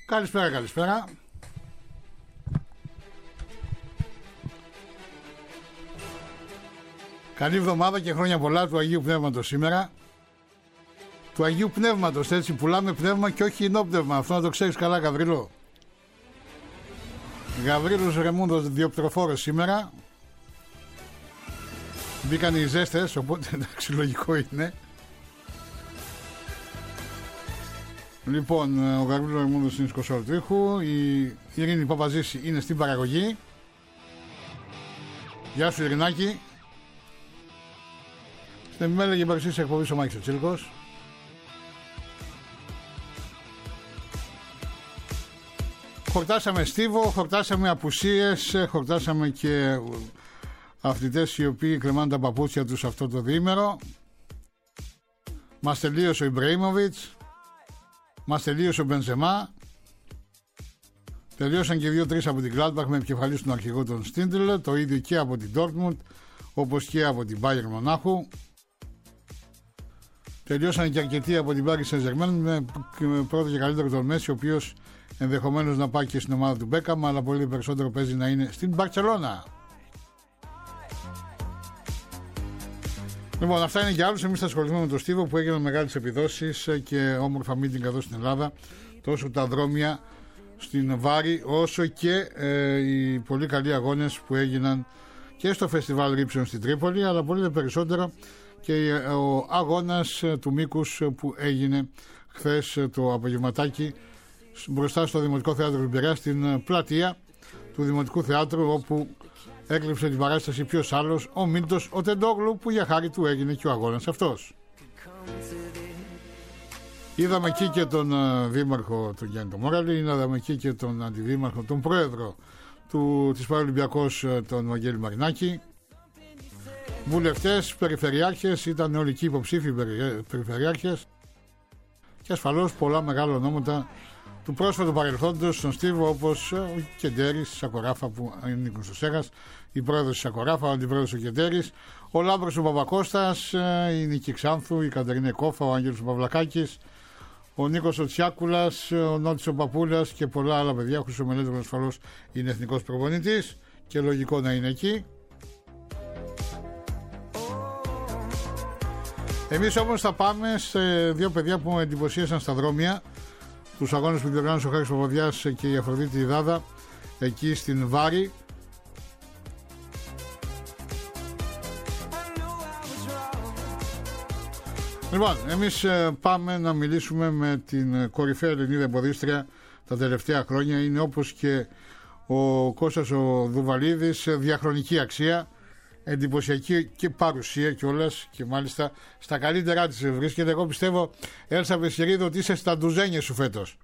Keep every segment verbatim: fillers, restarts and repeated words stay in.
Καλησπέρα, καλησπέρα. Καλή εβδομάδα και χρόνια πολλά του Αγίου Πνεύματος σήμερα. Του Αγίου Πνεύματος, έτσι, πουλάμε πνεύμα και όχι ενόπνευμα. Αυτό να το ξέρεις καλά, Γαβρίλο. Γαβρίλος Ρεμούντος Διοπτροφόρος σήμερα. Μπήκαν οι ζέστες, οπότε εντάξει, λογικό είναι. Λοιπόν, ο Γαβρίλος Ρεμούντος είναι σκοσόρ τρίχου. Η Ειρήνη Παπαζήση είναι στην παραγωγή. Γεια σου, Ειρηνάκη. Στην επιμέλεια και παρουσίαση εκπομπής ο Μάκης ο Τσίλκος. Χορτάσαμε Στίβο, χορτάσαμε απουσίες, χορτάσαμε και αθλητές οι οποίοι κρεμάνε τα παπούτσια τους αυτό το διήμερο. Μας τελείωσε ο Ιμπραήμοβιτς, μας τελείωσε ο Μπενζεμά. Τελείωσαν και δύο-τρεις από την Gladbach με επικεφαλής τον αρχηγό τον Στίντλ, το ίδιο και από την Dortmund, όπως και από την Bayern Μονάχου. Τελειώσαν και αρκετοί από την Paris Saint-Germain με, με πρώτο και καλύτερο τον Μέση, ο οποίος ενδεχομένως να πάει και στην ομάδα του Μπέκαμ, αλλά πολύ περισσότερο παίζει να είναι στην Μπαρτσελώνα. Λοιπόν, αυτά είναι για άλλους. Εμείς θα ασχοληθούμε με τον Στίβο που έγιναν μεγάλες επιδόσεις και όμορφα μίτινγκ εδώ στην Ελλάδα, τόσο τα δρόμια στην Βάρη, όσο και ε, οι πολύ καλοί αγώνες που έγιναν και στο φεστιβάλ Ρήψεων στην Τρίπολη, αλλά πολύ περισσότερο και ο αγώνας του μήκους που έγινε χθες το απογευματάκι μπροστά στο Δημοτικό Θέατρο του Πειραιά, στην πλατεία του Δημοτικού Θεάτρου, όπου έκλειψε την παράσταση ποιος άλλος, ο Μίλτος ο Τεντόγλου, που για χάρη του έγινε και ο αγώνας αυτός. Είδαμε εκεί και τον δήμαρχο τον Γιάννη τον Μόραλη, είδαμε εκεί και τον αντιδήμαρχο, τον πρόεδρο του, της Παραολυμπιακός, τον Βαγγέλη Μαρινάκη. Βουλευτές, περιφερειάρχες, ήταν όλοι εκεί υποψήφοι περιφερειάρχες και ασφαλώς πολλά μεγάλα ονόματα του πρόσφατου παρελθόντος στον Στίβο, όπως ο Κεντέρης, η Σακοράφα που ανήκουν στο Σέγας, η πρόεδρος της Σακοράφα, ο αντιπρόεδρος ο Κεντέρης, ο Λάμπρος ο Παπακώστας, η Νίκη Ξάνθου, η Κατερίνα Κόφα, ο Άγγελος ο Παυλακάκης, ο Νίκος ο Τσιάκουλας, ο Νότης ο Παπούλας και πολλά άλλα παιδιά. Ο Χρυσομελέτης ασφαλώς είναι εθνικός προπονητής και λογικό να είναι εκεί. Εμείς όμως θα πάμε σε δύο παιδιά που με εντυπωσίασαν στα δρόμια, τους αγώνες που διοργάνωσε ο Χάρης Παπαδιάς και η Αφροδίτη Δάδα εκεί στην Βάρη. Λοιπόν, εμείς πάμε να μιλήσουμε με την κορυφαία Ελληνίδα εμποδίστρια τα τελευταία χρόνια. Είναι όπως και ο Κώστας ο Δουβαλίδης, διαχρονική αξία, εντυπωσιακή και παρουσία κιόλας, και μάλιστα στα καλύτερά της βρίσκεται. Εγώ πιστεύω, Έλσα Βεσχερίδου, ότι είσαι στα ντουζένια σου φέτος.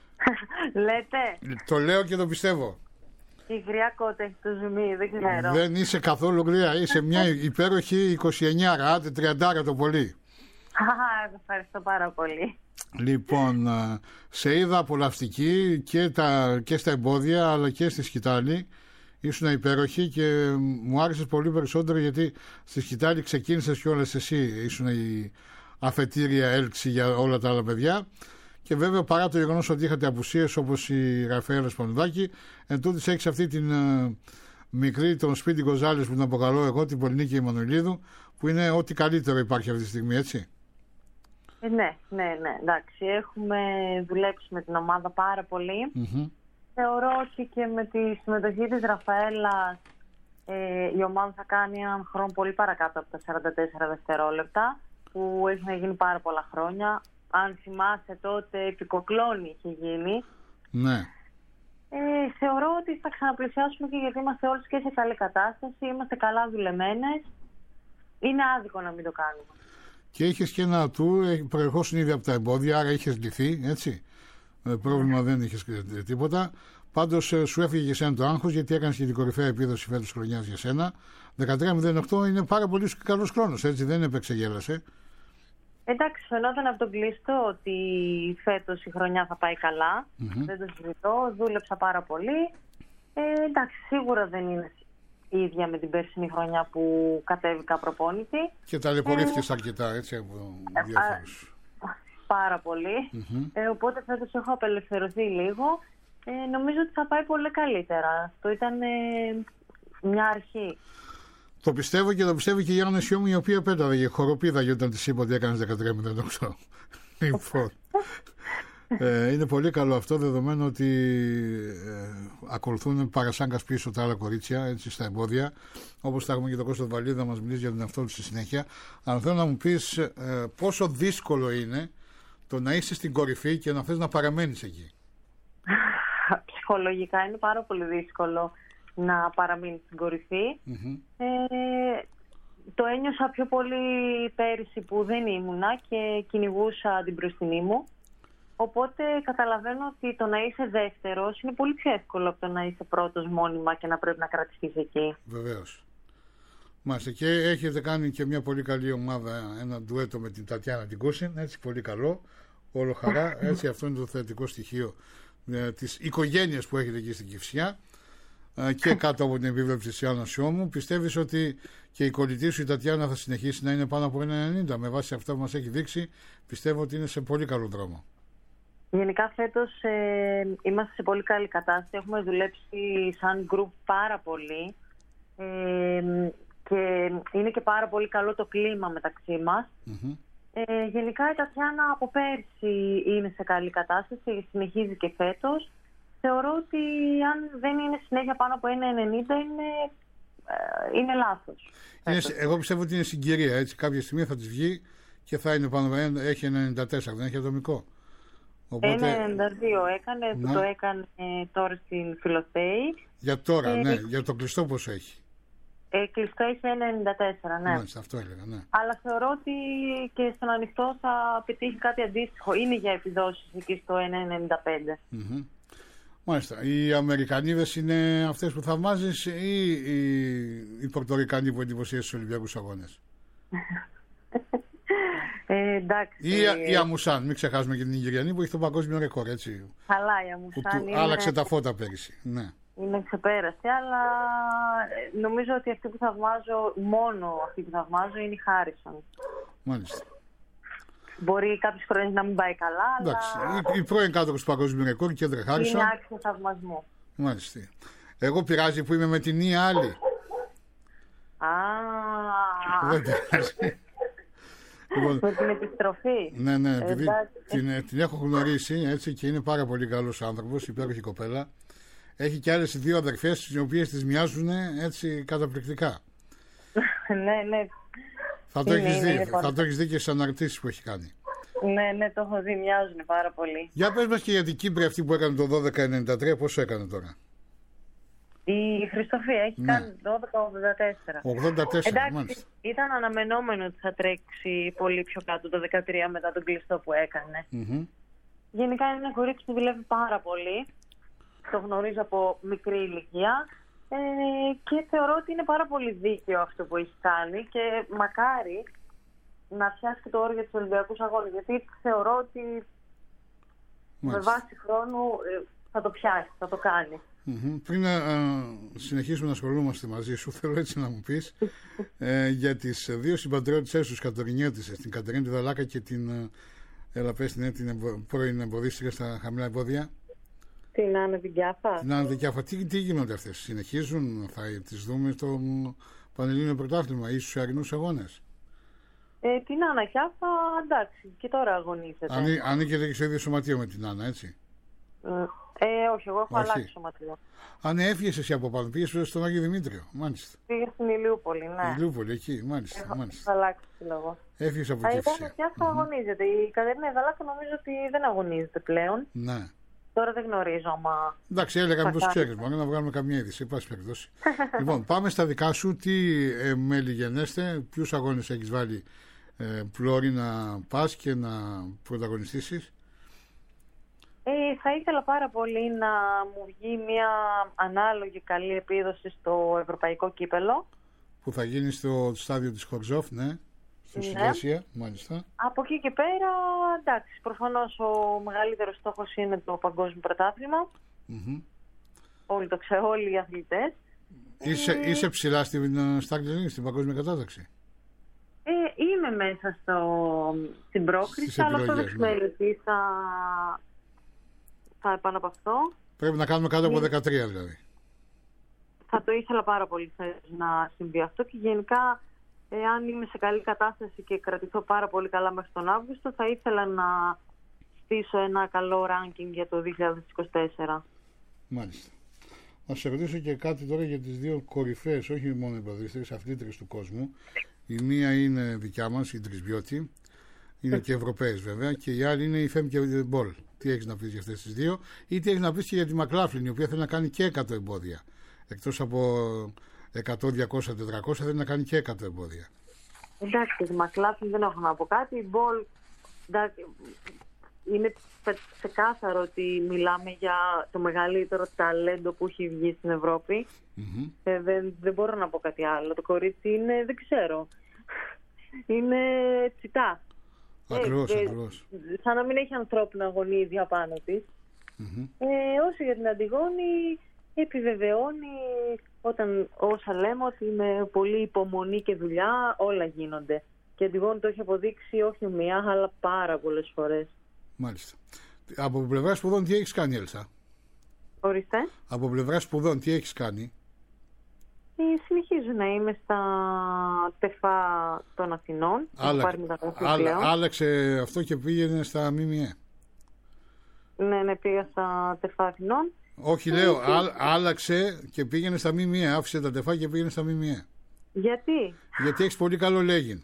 Λέτε. Το λέω και το πιστεύω. Η γριά κότα έχει το ζουμί, δεν ξέρω. Δεν είσαι καθόλου γριά, είσαι μια υπέροχη εικοσιεννιά, άντε τριάντα το πολύ. Ευχαριστώ πάρα πολύ. Λοιπόν, σε είδα απολαυστική και, τα, και στα εμπόδια αλλά και στη σκητάλη. Ήσουν υπέροχη και μου άρεσε πολύ περισσότερο, γιατί στη σκητάλη ξεκίνησες κιόλας εσύ. Ήσουν η αφετήρια έλξη για όλα τα άλλα παιδιά. Και βέβαια, παρά το γεγονός ότι είχατε απουσίες όπως η Ραφαέλα Σπανουδάκη, εν τούτης έχεις αυτή την uh, μικρή, τον Σπίτι Γκοζάλης που την αποκαλώ εγώ, την Πολυνίκη Εμμανουηλίδου, που είναι ό,τι καλύτερο υπάρχει αυτή τη στιγμή, έτσι. Ε, ναι, ναι, ναι, εντάξει. Έχουμε δουλέψει με την ομάδα πάρα πολύ. Mm-hmm. Θεωρώ ότι και με τη συμμετοχή της Ραφαέλας ε, η ομάδα θα κάνει έναν χρόνο πολύ παρακάτω από τα σαράντα τέσσερα δευτερόλεπτα, που έχει να γίνει πάρα πολλά χρόνια. Αν θυμάσαι, τότε επικοκλώνη είχε γίνει. Ναι. Ε, θεωρώ ότι θα ξαναπλησιάσουμε, και γιατί είμαστε όλες και σε καλή κατάσταση, είμαστε καλά δουλεμένες. Είναι άδικο να μην το κάνουμε. Και είχες και ένα του, προερχόσουν ήδη από τα εμπόδια, άρα είχες λυθεί, έτσι. Ε, πρόβλημα δεν είχες τίποτα. Πάντως σου έφυγε και εσένα το άγχος, γιατί έκανες και την κορυφαία επίδοση φέτος χρονιάς για σένα. δεκατρία μηδέν οκτώ είναι πάρα πολύ καλός χρόνος, έτσι, δεν επεξεγέλασε. Εντάξει, φαινόταν από τον κλειστό ότι φέτος η χρονιά θα πάει καλά. Mm-hmm. Δεν το συζητώ, δούλεψα πάρα πολύ. Ε, εντάξει, σίγουρα δεν είναι η ίδια με την περσινή χρονιά που κατέβηκα προπόνητη. Και ταλαιπωρήθηκες ε, αρκετά, έτσι, από διάφορους. πάρα πολύ. Mm-hmm. Ε, οπότε φέτος έχω απελευθερωθεί λίγο. Ε, νομίζω ότι θα πάει πολύ καλύτερα. Αυτό ήταν ε, μια αρχή. Το πιστεύω και το πιστεύει και η Γιάννα Σιώμου, η οποία πέταγε χοροπίδα όταν της είπα ότι έκανες δεκατρία μηδέν οκτώ. Λοιπόν, ε, είναι πολύ καλό αυτό, δεδομένου ότι ε, ακολουθούν παρασάγκας πίσω τα άλλα κορίτσια, έτσι, στα εμπόδια, όπως θα έχουμε και το Κώστα Βαλίδα μας μιλήσει για τον εαυτό του στη συνέχεια. Αλλά θέλω να μου πεις ε, πόσο δύσκολο είναι το να είσαι στην κορυφή και να θες να παραμένεις εκεί. Ψυχολογικά είναι πάρα πολύ δύσκολο να παραμείνει στην κορυφή. Mm-hmm. Ε, το ένιωσα πιο πολύ πέρυσι που δεν ήμουνα και κυνηγούσα την μπροστινή μου. Οπότε καταλαβαίνω ότι το να είσαι δεύτερος είναι πολύ πιο εύκολο από το να είσαι πρώτος μόνιμα και να πρέπει να κρατηθείς εκεί. Βεβαίως. Μάλιστα, και έχετε κάνει και μια πολύ καλή ομάδα, ένα ντουέτο με την Τατιάνα την Κούσιν, έτσι, πολύ καλό, όλο χαρά, έτσι, αυτό είναι το θετικό στοιχείο ε, της οικογένειας που έχετε εκεί στην Κηφισιά. Και κάτω από την επίβλεψη της Ιάννας Σιώμου. Πιστεύεις ότι και η κολλητή σου η Τατιάνα θα συνεχίσει να είναι πάνω από ένα ενενήντα? Με βάση αυτά που μας έχει δείξει, πιστεύω ότι είναι σε πολύ καλό δρόμο. Γενικά φέτος ε, είμαστε σε πολύ καλή κατάσταση. Έχουμε δουλέψει σαν group πάρα πολύ ε, και είναι και πάρα πολύ καλό το κλίμα μεταξύ μας. Mm-hmm. Ε, γενικά η Τατιάνα από πέρσι είναι σε καλή κατάσταση, συνεχίζει και φέτος. Θεωρώ ότι αν δεν είναι συνέχεια πάνω από ένα ενενήντα είναι, ε, είναι λάθος. Είναι, εγώ πιστεύω ότι είναι συγκυρία. Έτσι. Κάποια στιγμή θα της βγει και θα είναι πάνω από ένα, έχει ένα ενενήντα τέσσερα, δεν έχει ατομικό. Οπότε... ένα ενενήντα δύο έκανε, ναι. Το έκανε τώρα στην Φιλοθέη. Για τώρα, ε, ναι. Για το κλειστό πόσο έχει? Ε, κλειστό έχει ένα ενενήντα τέσσερα, ναι. Μάλιστα, αυτό έλεγα, ναι. Αλλά θεωρώ ότι και στον ανοιχτό θα πετύχει κάτι αντίστοιχο. Είναι για επιδόσεις εκεί στο ένα ενενήντα πέντε. Mm-hmm. Μάλιστα. Οι Αμερικανίδες είναι αυτές που θαυμάζεις ή οι, οι Πορτορικανοί που εντυπωσίασαν στους Ολυμπιακούς Αγώνες? ε, εντάξει. Ή ε, η Αμουσάν, μην ξεχάσουμε και την Ιγυριανή που έχει το παγκόσμιο ρεκόρ, έτσι. Καλά, η Αμουσάν που είναι... άλλαξε τα φώτα πέρυσι. Ναι. Είναι ξεπέραστη, αλλά νομίζω ότι αυτή που θαυμάζω, μόνο αυτή που θαυμάζω είναι η Χάρισον. Μάλιστα. Μπορεί κάποιες φορές να μην πάει καλά, εντάξει, αλλά... Η, η πρώην κάτοχος του παγκόσμιου ρεκόρ, Κέντρα Χάρισον. Είναι άξιο θαυμασμού. Μάλιστα. Εγώ πειράζει που είμαι με την μία άλλη? Α, δεν πειράζει. Λοιπόν, με την επιστροφή. Ναι, ναι, επειδή την, την έχω γνωρίσει, έτσι, και είναι πάρα πολύ καλός άνθρωπος, υπέροχη κοπέλα. Έχει και άλλες δύο αδερφές, τις οποίες τις μοιάζουν, έτσι, καταπληκτικά. Ναι, ναι. Θα το έχεις δει, θα το έχεις δει και στις αναρτήσεις που έχει κάνει. Ναι, ναι, το έχω δει, μοιάζουν πάρα πολύ. Για πες μας και για την Κύπρη αυτή που έκανε το δώδεκα ενενήντα τρία, πόσο έκανε τώρα? Η Χριστοφία έχει ναι. κάνει δώδεκα ογδόντα τέσσερα. ογδόντα τέσσερα, εντάξει, μάλιστα. Ήταν αναμενόμενο ότι θα τρέξει πολύ πιο κάτω το δεκατρία μετά τον κλειστό που έκανε. Mm-hmm. Γενικά είναι ένα κορίτσι που δουλεύει πάρα πολύ. Το γνωρίζω από μικρή ηλικία. Ε, και θεωρώ ότι είναι πάρα πολύ δίκαιο αυτό που έχει κάνει και μακάρι να φτιάξει και το όριο για τους Ολυμπιακούς Αγώνες, γιατί θεωρώ ότι μάλιστα. Με βάση χρόνου θα το πιάσει, θα το κάνει. Mm-hmm. Πριν να α, συνεχίσουμε να ασχολούμαστε μαζί σου, θέλω έτσι να μου πεις ε, για τις δύο συμπατριώτησές τους Κατερινιώτησες, την Κατερίνη Δαλάκα και την, έλα πες, την, την εμπο, πρώην εμποδίστρια στα χαμηλά εμπόδια. Την Άννα Δικιάφα. Την Άννα Δικιάφα. Τι, τι γίνονται αυτές, συνεχίζουν, θα τις δούμε στο Πανελλήνιο Πρωτάθλημα ή στους αρινούς αγώνες? Ε, την Άννα Δικιάφα, εντάξει, και τώρα αγωνίζεται. Αν, ανήκετε και στο ίδιο σωματείο με την Άννα, έτσι? Ε, όχι, εγώ έχω όχι. αλλάξει σωματείο. Αν έφυγες εσύ από πάνω, πήγες στον Άγιο Δημήτριο, μάλιστα. Πήγα στην Ηλιούπολη, ναι. Ηλιούπολη, εκεί, μάλιστα. Έχω μάλιστα. αλλάξει λόγο. Έφυγες από εκεί. Η Άννα Δικιάφα mm-hmm. αγωνίζεται. Η Κατερίνα Δαλάκα νομίζω ότι δεν αγωνίζεται πλέον. Ναι. Τώρα δεν γνωρίζω, μα... Εντάξει, έλεγα μήπως ξέρεις, μόνο να βγάλουμε καμία είδηση, πάση περιπτώσει. Λοιπόν, πάμε στα δικά σου. Τι ε, μέλη γενέστε, ποιους αγώνες έχεις βάλει ε, πλώρη να πας και να πρωταγωνιστήσεις? Ε, θα ήθελα πάρα πολύ να μου βγει μια ανάλογη καλή επίδοση στο Ευρωπαϊκό Κύπελο. Που θα γίνει στο στάδιο της Χορζόφ, ναι. Στη Σιλέσια, μάλιστα. Από εκεί και πέρα, εντάξει, προφανώς ο μεγαλύτερος στόχος είναι το παγκόσμιο πρωτάθλημα. Mm-hmm. Όλοι το ξέρουν, όλοι οι αθλητές. Είσαι, ε... είσαι ψηλά στην, στην παγκόσμια κατάταξη? Ε, είμαι είμαι μέσα στο, στην πρόκριση, αλλά αυτό δεν σημαίνει ότι θα, θα επαναπαυθώ. Πρέπει να κάνουμε κάτω από δεκατρία δηλαδή. Θα το ήθελα πάρα πολύ να συμβεί αυτό και γενικά, εάν είμαι σε καλή κατάσταση και κρατηθώ πάρα πολύ καλά μέχρι τον Αύγουστο, θα ήθελα να στήσω ένα καλό ranking για το δύο χιλιάδες είκοσι τέσσερα. Μάλιστα. Να σε ρωτήσω και κάτι τώρα για τις δύο κορυφαίες, όχι μόνο οι ποδηλάτες, αθλήτριες του κόσμου. Η μία είναι δικιά μας, η Τρισβιώτη, είναι και Ευρωπαίες βέβαια, και η άλλη είναι η Φέμ και Μπολ. Τι έχεις να πεις για αυτές τις δύο, ή τι έχεις να πεις και για τη Μακλάφλιν, η οποία θέλει να κάνει και εκατό εμπόδια. Εκτός από εκατό, διακόσια, τετρακόσια, θέλει να κάνει και εκατό εμπόδια. Εντάξει, τη Μακλάφλιν δεν έχω να πω κάτι. Η Μπολ, εντάξει, είναι ξεκάθαρο ότι μιλάμε για το μεγαλύτερο ταλέντο που έχει βγει στην Ευρώπη. Mm-hmm. Ε, δεν, δεν μπορώ να πω κάτι άλλο. Το κορίτσι είναι, δεν ξέρω, είναι τσιτά. Ακριβώς, ε, ακριβώς. Σαν να μην έχει ανθρώπινα γονίδια πάνω της. Mm-hmm. Ε, όσο για την Αντιγόνη, επιβεβαιώνει όταν, όσα λέμε, ότι με πολύ υπομονή και δουλειά όλα γίνονται. Και η Αντιγόνη το έχει αποδείξει όχι μία, αλλά πάρα πολλές φορές. Μάλιστα. Από πλευρά σπουδών τι έχεις κάνει, Έλσα? Ορίστε. Από πλευρά σπουδών τι έχεις κάνει? Ε, συνεχίζω να είμαι στα ΤΕΦΑ των Αθηνών. Άλλα, άλλα, άλλαξε αυτό και πήγαινε στα ΜΜΕ. Ναι, ναι, πήγα στα ΤΕΦΑ Αθηνών. Όχι, λέω, ε, α, άλλαξε και πήγαινε στα ΜΜΕ. Άφησε τα ΤΕΦΑ και πήγαινε στα ΜΜΕ. Γιατί? Γιατί έχεις πολύ καλό λέγειν.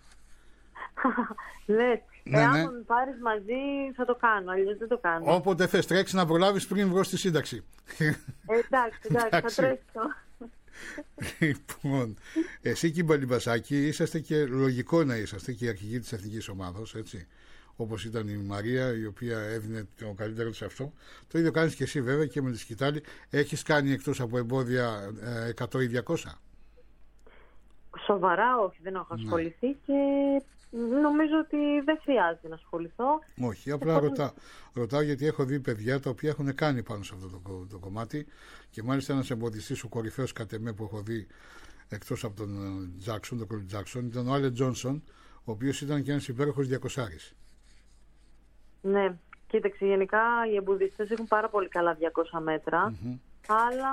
Ναι. Ναι, Εάν ναι. με πάρεις μαζί θα το κάνω, αλλιώς δεν το κάνω. Όποτε θες, τρέξει να προλάβεις πριν βγω στη σύνταξη. Ε, εντάξει, εντάξει, θα τρέξω. Λοιπόν, εσύ και η Μπαλιμπασάκη είσαστε, και λογικό να είσαστε, και η αρχηγοί της εθνικής ομάδος, έτσι. Όπως ήταν η Μαρία, η οποία έδινε το καλύτερο της αυτό. Το ίδιο κάνεις και εσύ βέβαια και με τη Σκητάλη. Έχεις κάνει εκτός από εμπόδια εκατό ή διακόσια? Σοβαρά όχι, δεν έχω ασχοληθεί, ναι. Και νομίζω ότι δεν χρειάζεται να ασχοληθώ. Όχι, απλά Έχω... ρωτάω. Ρωτάω γιατί έχω δει παιδιά τα οποία έχουν κάνει πάνω σε αυτό το, το κομμάτι, και μάλιστα ένας εμποδιστής, ο κορυφαίος κατ' εμέ που έχω δει εκτός από τον Τζάκσον, τον Κολ Τζάκσον, ήταν ο Άλε Τζόνσον, ο οποίος ήταν και ένας υπέροχος διακοσάρης. Ναι, κοίταξε, γενικά οι εμποδιστές έχουν πάρα πολύ καλά διακόσια μέτρα, mm-hmm. αλλά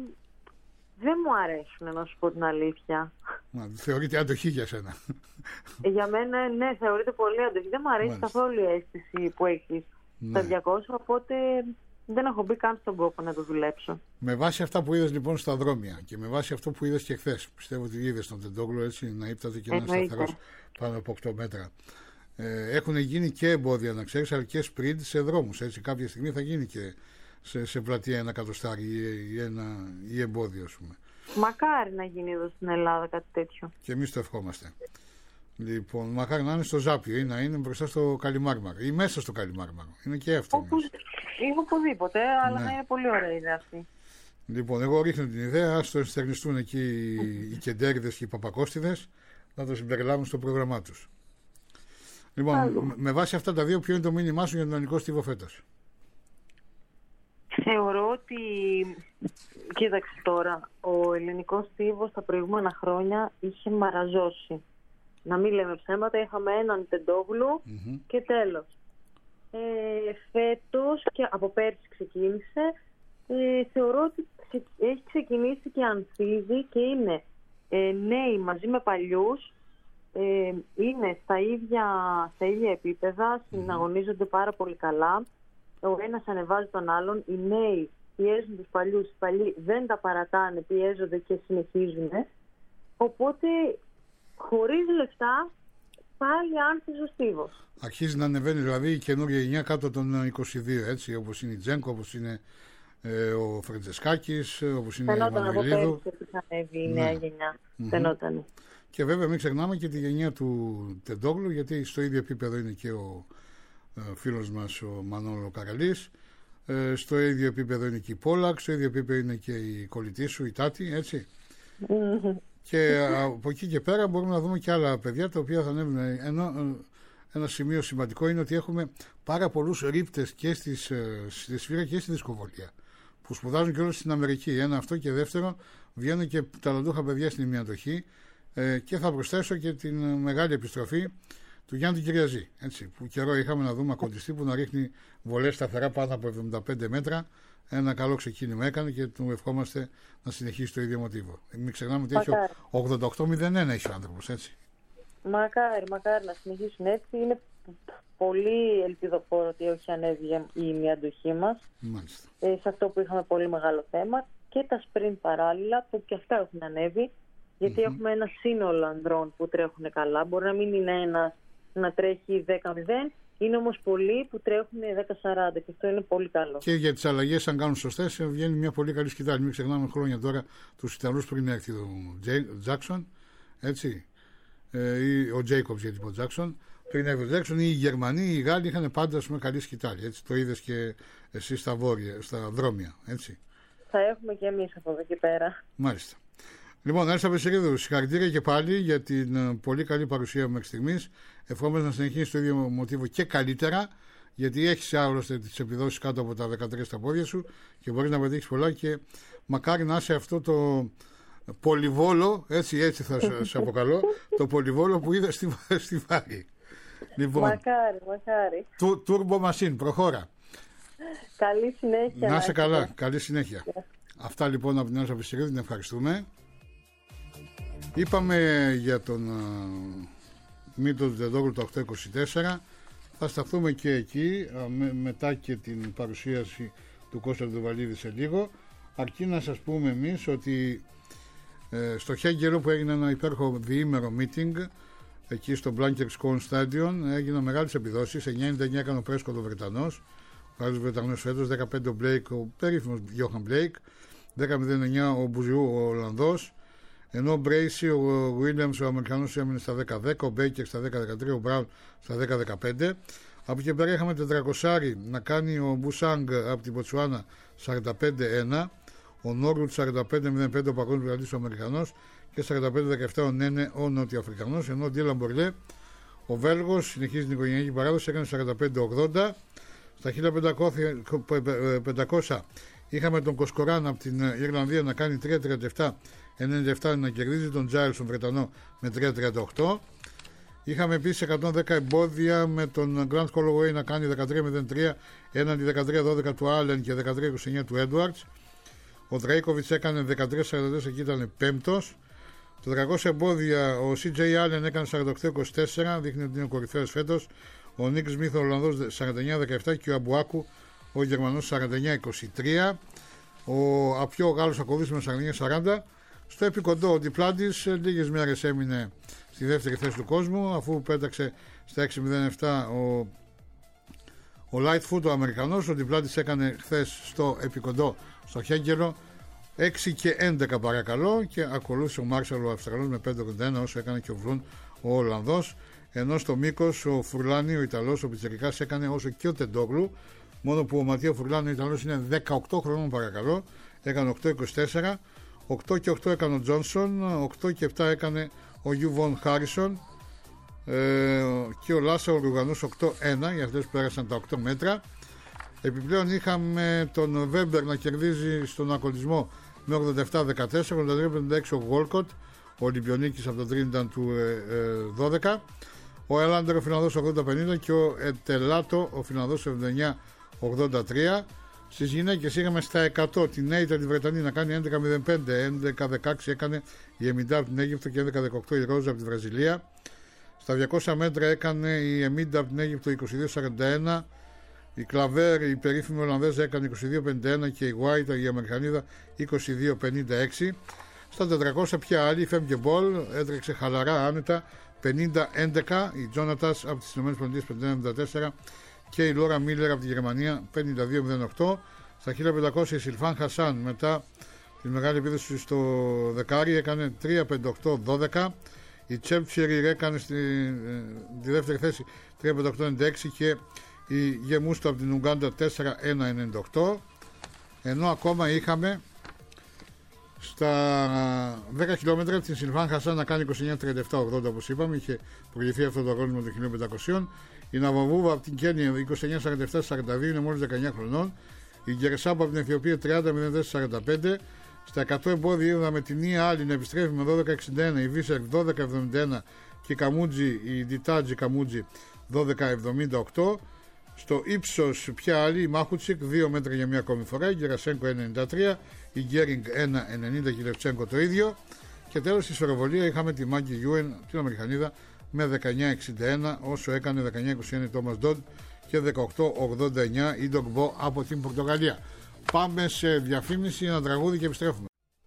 δεν μου αρέσουν, να σου πω την αλήθεια. Μα, θεωρείται αντοχή για σένα? Για μένα, ναι, θεωρείται πολύ αντοχή. Δεν μου αρέσει Μάλιστα. καθόλου η αίσθηση που έχεις ναι. στα διακόσια, οπότε δεν έχω μπει καν στον κόπο να το δουλέψω. Με βάση αυτά που είδες λοιπόν στα δρόμια και με βάση αυτό που είδες και χθες, πιστεύω ότι είδες τον Τεντόγλου, έτσι, να ύπταται και να είναι σταθερός πάνω από οκτώ μέτρα. Ε, έχουν γίνει και εμπόδια, να ξέρεις, αλλά και σπριντ σε δρόμους. Έτσι, κάποια στιγμή θα γίνει και σε, σε πλατεία ένα κατοστάρι ή, ή, ένα, ή εμπόδιο, ας πούμε. Μακάρι να γίνει εδώ στην Ελλάδα κάτι τέτοιο. Και εμείς το ευχόμαστε. Λοιπόν, μακάρι να είναι στο Ζάπιο ή να είναι μπροστά στο Καλιμάρμαρο ή μέσα στο Καλιμάρμαρο. Είναι και αυτό. Οπου... Είναι οπουδήποτε, αλλά ναι. είναι πολύ ωραία ιδέα αυτή. Λοιπόν, εγώ ρίχνω την ιδέα, ας το ενστερνιστούν εκεί οι κεντέριδες και οι παπακόστιδες, να το συμπεριλάβουν στο πρόγραμμά τους. Λοιπόν, Άλλο. με βάση αυτά τα δύο, ποιο είναι το μήνυμά σου για τον ελληνικό στίβο φέτος? Θεωρώ ότι, κοίταξε τώρα, ο ελληνικός στίβος τα προηγούμενα χρόνια είχε μαραζώσει. Να μην λέμε ψέματα, είχαμε έναν Τεντόγλου mm-hmm. και τέλος. Ε, φέτος, και από πέρσι ξεκίνησε, ε, θεωρώ ότι έχει ξεκινήσει και ανθίζει και είναι ε, νέοι μαζί με παλιούς, ε, είναι στα ίδια, στα ίδια επίπεδα, συναγωνίζονται πάρα πολύ καλά. Ο ένας ανεβάζει τον άλλον, οι νέοι πιέζουν τους παλιούς, οι παλιοί δεν τα παρατάνε, πιέζονται και συνεχίζουν. Οπότε, χωρίς λεφτά, πάλι άνθησε ο στίβος. Αρχίζει να ανεβαίνει δηλαδή η καινούργια γενιά κάτω των είκοσι δύο, έτσι, όπως είναι η Τζένκο, όπως είναι ε, ο Φρεντζεσκάκης, όπως είναι η Μανουελίδου. Φαινόταν από πέρυσι θα ανέβει η ναι. νέα γενιά. Mm-hmm. Φαινόταν. Και βέβαια μην ξεχνάμε και τη γενιά του Τεντόγλου, γιατί στο ίδιο επίπεδο είναι και ο ε, φίλος μας ο Μανώλο Καραλής, ε, στο ίδιο επίπεδο είναι και η Πόλακ, στο ίδιο επίπεδο είναι και η κολλητή σου, η Τάτη, έτσι. Mm-hmm. Και από εκεί και πέρα μπορούμε να δούμε και άλλα παιδιά τα οποία θα ανέβουν. Ενώ ένα σημείο σημαντικό είναι ότι έχουμε πάρα πολλούς ρίπτες και στις, στη σφύρα και στη δισκοβολία που σπουδάζουν και όλους στην Αμερική. Ένα αυτό, και δεύτερο, βγαίνουν και ταλαντούχα παιδιά στην ημιαντοχή. Ε, και θα προσθέσω και την μεγάλη επιστροφή του Γιάννη Κυριαζή. Έτσι, που καιρό είχαμε να δούμε ακοντιστή που να ρίχνει βολές σταθερά πάνω από εβδομήντα πέντε μέτρα. Ένα καλό ξεκίνημα έκανε και του ευχόμαστε να συνεχίσει το ίδιο μοτίβο. Μην ξεχνάμε ότι έχει ογδόντα οκτώ μηδέν ένα έχει ο άνθρωπος, έτσι. Μακάρι, μακάρι να συνεχίσουν έτσι. Είναι πολύ ελπιδοφόρο ότι έχει ανέβει η μια αντοχή μας. Μάλιστα. Ε, σε αυτό που είχαμε πολύ μεγάλο θέμα. Και τα sprint παράλληλα που και αυτά έχουν ανέβει. Γιατί mm-hmm. έχουμε ένα σύνολο ανδρών που τρέχουν καλά. Μπορεί να μην είναι ένας να τρέχει δέκα μηδέν. Είναι όμως πολλοί που τρέχουν δέκα σαράντα και αυτό είναι πολύ καλό. Και για τις αλλαγές, αν κάνουν σωστές, βγαίνει μια πολύ καλή σκητάλη. Μην ξεχνάμε χρόνια τώρα τους Ιταλούς πριν έρθει ο Τζάκσον, έτσι, ε, ή ο Τζέικομπς γιατί είπε ο Τζάκσον. Πριν έρθει ο Τζάκσον, ή οι Γερμανοί, οι Γάλλοι είχαν πάντα με καλή σκητάλη. Έτσι. Το είδες και εσύ στα βόρεια, στα δρόμια. Έτσι. Θα έχουμε και εμείς από εδώ και πέρα. Μάλιστα. Λοιπόν, Άλιστα Πεσσερίδου, συγχαρητήρια και πάλι για την πολύ καλή παρουσία μέχρι στιγμής. Ευχόμαστε να συνεχίσει το ίδιο μοτίβο και καλύτερα, γιατί έχεις άλλωστε τις επιδόσεις κάτω από τα δεκατρία στα πόδια σου και μπορείς να πετύχεις πολλά και μακάρι να είσαι αυτό το πολυβόλο, έτσι, έτσι θα σε αποκαλώ, το πολυβόλο που είδα στη, στη Βάρη. Λοιπόν, μακάρι, μακάρι. Του, Turbo Machine, προχώρα. Καλή συνέχεια. Να είσαι καλά, και... καλή συνέχεια. Yeah. Αυτά λοιπόν από την Άλιστα Πεσσερίδου, την ευχαριστούμε. Είπαμε για τον uh, Μήτο του Τεντόγλου το οκτώ είκοσι τέσσερα. Θα σταθούμε και εκεί uh, με, μετά και την παρουσίαση του Κώστα Ντουβαλίδη σε λίγο. Αρκεί να σας πούμε εμείς ότι uh, στο Χέγγελο που έγινε ένα υπέροχο διήμερο meeting εκεί στο Blankers Corn Stadion έγιναν μεγάλες επιδόσεις. εννιά ενενήντα εννιά έκανε ο Πρέσκοτ ο Βρετανός, ο άλλος Βρετανός φέτος, δεκαπέντε ο Μπλέικ, ο περίφημος Γιώχαν Μπλέικ, δέκα μηδέν εννιά ο Μπουζιού ο Ολλανδός. Ενώ ο Μπρέισι, ο Βίλιαμς, ο Αμερικανός έμεινε στα δέκα δέκα, ο Μπέικερ στα δέκα δεκατρία, ο Μπράουν στα δέκα δεκαπέντε. Από εκεί πέρα είχαμε τετρακόσια να κάνει ο Μπουσάνγκ από την Ποτσουάνα σαράντα πέντε ένα, ο Νόρλουτ σαράντα πέντε μηδέν πέντε ο παγκόσμιος πρωταθλητής ο Αμερικανός και σαράντα πέντε δεκαεπτά ο Νένε ο Νοτιοαφρικανός. Ενώ ο Ντίλαν Μπορλέ, ο Βέλγος, συνεχίζει την οικογενειακή παράδοση, έκανε σαράντα πέντε ογδόντα. Στα χίλια πεντακόσια είχαμε τον Κοσκοράν από την Ιρλανδία να κάνει τρία τριάντα επτά ενενήντα επτά να κερδίζει τον Τζάιλς τον Βρετανό με τρία τριάντα οκτώ. Είχαμε επίσης εκατόν δέκα εμπόδια με τον Grant Holloway να κάνει δεκατρία μηδέν τρία έναντι δεκατρία δώδεκα του Άλεν και δεκατρία είκοσι εννιά του Έντουαρτς. Ο Δρέικοβιτς έκανε δεκατρία σαράντα τέσσερα και ήταν πέμπτος. Το τριακόσια εμπόδια ο Σι Τζέι Άλεν έκανε σαράντα οκτώ είκοσι τέσσερα, δείχνει ότι είναι ο κορυφαίος φέτος. Ο Νίκ Σμιθ ο Ολλανδός σαράντα εννιά δεκαεπτά και ο Αμπουάκου ο Γερμανός σαράντα εννιά είκοσι τρία. Ο Απιό ο Γάλλος ακολούθησε με σαράντα εννιά σαράντα. Στο επικοντό ο Διπλάντης λίγες μέρες έμεινε στη δεύτερη θέση του κόσμου αφού πέταξε στα έξι μηδέν επτά ο, ο Lightfoot ο Αμερικανός. Ο Διπλάντης έκανε χθες στο επικοντό στο Χέγγελο έξι και έντεκα παρακαλώ και ακολούθησε ο Μάρσαλ ο Αυστραλός με πέντε ογδόντα ένα όσο έκανε και ο Βρουν ο Ολλανδός. Ενώ στο μήκος ο Φουρλάνη ο Ιταλός ο Πιτσερικάς έκανε όσο και ο Τεντόγλου, μόνο που ο Ματία Φουρλάνη ο Ιταλός είναι δεκαοκτώ χρονών παρακαλώ, έκανε οκτώ είκοσι τέσσερα. οκτώ και οκτώ έκανε ο Τζόνσον, οκτώ και επτά έκανε ο Γιουβόν Χάρισον ε, και ο Λάσα ο Ρουγανός οκτώ ένα για αυτές που πέρασαν τα οκτώ μέτρα. Επιπλέον είχαμε τον Βέμπερ να κερδίζει στον ακολουθισμό με ογδόντα επτά δεκατέσσερα, ογδόντα τρία πενήντα έξι ο Γόλκοτ, ο Ολυμπιονίκης από το Τρίνιταν του ε, ε, δώδεκα, ο Ελάντερ ο Φινλανδός ογδόντα πενήντα και ο Ετελάτο ο Φινλανδός εβδομήντα εννιά ογδόντα τρία. Στις γυναίκες είχαμε στα εκατό την Νέιτα τη Βρετανή να κάνει έντεκα μηδέν πέντε, έντεκα δεκαέξι έκανε η Εμιντά από την Αίγυπτο και έντεκα δεκαοκτώ η Ρόζα από τη Βραζιλία. Στα διακόσια μέτρα έκανε η Εμιντά από την Αίγυπτο είκοσι δύο σαράντα ένα, η Κλαβέρ η περίφημη Ολλανδέζα έκανε είκοσι δύο πενήντα ένα και η Γουάιτα η Αμερικανίδα είκοσι δύο πενήντα έξι. Στα τετρακόσια πια άλλη η Φέμκε Μπολ έτρεξε χαλαρά άνετα πενήντα έντεκα, η Τζόνατας από τις ΗΠΑ πενήντα ένα εβδομήντα τέσσερα και η Λόρα Μίλλερ από τη Γερμανία πενήντα δύο μηδέν οκτώ. Στα χίλια πεντακόσια η Σιλφάν Χασάν μετά τη μεγάλη επίδοση στο δεκάρι έκανε τρία πενήντα οκτώ δώδεκα. Η Τσέπτσερι έκανε στη τη δεύτερη θέση τρία πενήντα οκτώ ενενήντα έξι και η Γεμούστο από την Ουγκάντα τέσσερα ένα ενενήντα οκτώ. Ενώ ακόμα είχαμε στα δέκα χιλιόμετρα την Σιλφάν Χασάν να κάνει είκοσι εννιά τριάντα επτά ογδόντα όπως είπαμε, είχε προηγηθεί αυτό το αγώνισμα των χίλια πεντακόσια. Η Ναβαβούβα από την Κένια είκοσι εννιά σαράντα επτά σαράντα δύο είναι μόλις δεκαεννιά χρονών. Η Γκερεσάμπα από την Αιθιοπία τριάντα μηδέν τέσσερα σαράντα πέντε. Στα εκατό εμπόδια είδαμε την Ία Άλλη να επιστρέφει με δώδεκα εξήντα ένα, η Βίσερ δώδεκα εβδομήντα ένα και η Καμούτζη, η Ντιτάτζη Καμούτζη δώδεκα εβδομήντα οκτώ. Στο ύψος πια άλλη η Μάχουτσικ δύο μέτρα για μια ακόμη φορά, η Γερασέγκο ένα ενενήντα τρία, η Γκέρινγκ ένα ενενήντα και η Λευτσέγκο το ίδιο. Και τέλος στη σφαιροβολία είχαμε τη Μάγκη Γιούεν, την Αμερικανίδα, με δεκαεννιά εξήντα ένα, όσο έκανε δεκαεννιά είκοσι ένα η Τόμας Ντόντ και δεκαοκτώ ογδόντα εννιά η Ντογκμπό από την Πορτογαλία. Πάμε σε διαφήμιση, ένα τραγούδι και επιστρέφουμε.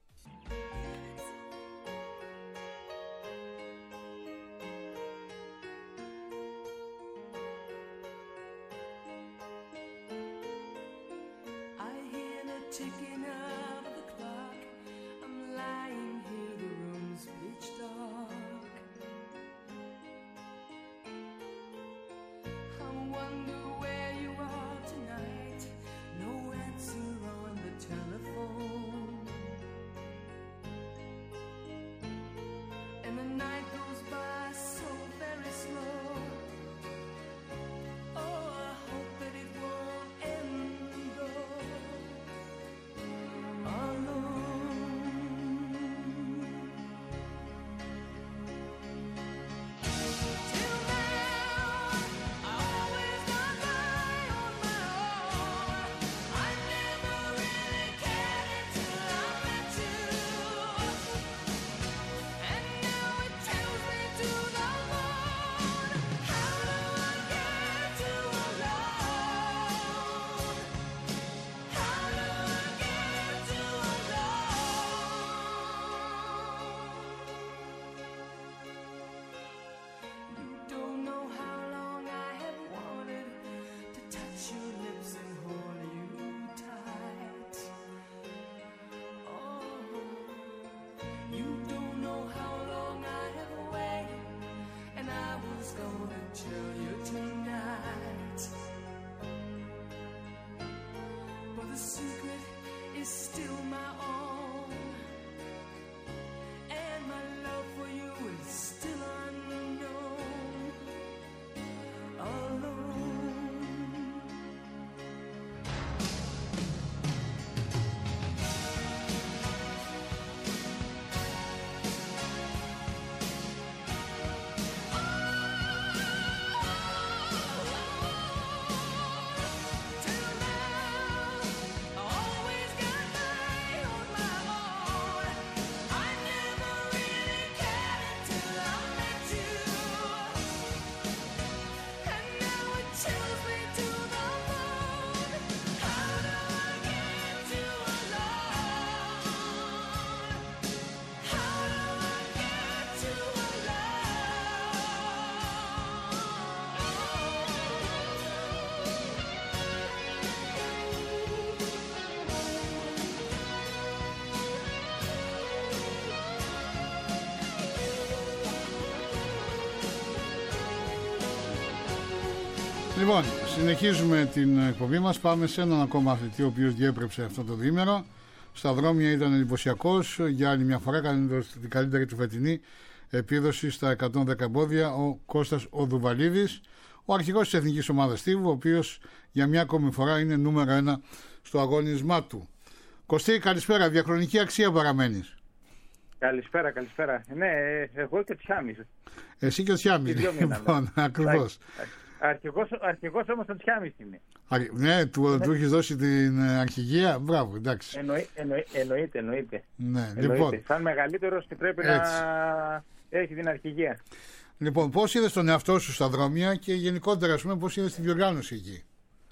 Λοιπόν, συνεχίζουμε την εκπομπή μας. Πάμε σε έναν ακόμα αθλητή ο οποίος διέπρεψε αυτό το διήμερο. Στα δρόμια ήταν εντυπωσιακός. Για άλλη μια φορά έκανε την καλύτερη του φετινή επίδοση στα εκατόν δέκα εμπόδια ο Κώστας ο Δουβαλίδης, ο αρχηγός της εθνικής ομάδας Στίβου, ο οποίος για μια ακόμη φορά είναι νούμερο ένα στο αγώνισμά του. Κωστή, καλησπέρα. Διαχρονική αξία παραμένεις. Καλησπέρα, καλησπέρα. Ναι, εγώ και ο Τσιάμις. Εσύ και ο Τσιάμις. Λοιπόν, ακριβώς. Αρχηγός, αρχηγός όμως ο Τσιάμις είναι. Ναι, του, του έχεις δώσει την αρχηγία. Μπράβο, εντάξει. Εννοεί, εννοεί, εννοείται, εννοείται. Ναι, εννοείται. λοιπόν. Σαν μεγαλύτερος και πρέπει έτσι να έχει την αρχηγία. Λοιπόν, πώς είδες τον εαυτό σου στα δρόμια και γενικότερα, ας πούμε, πώς είδες την διοργάνωση εκεί?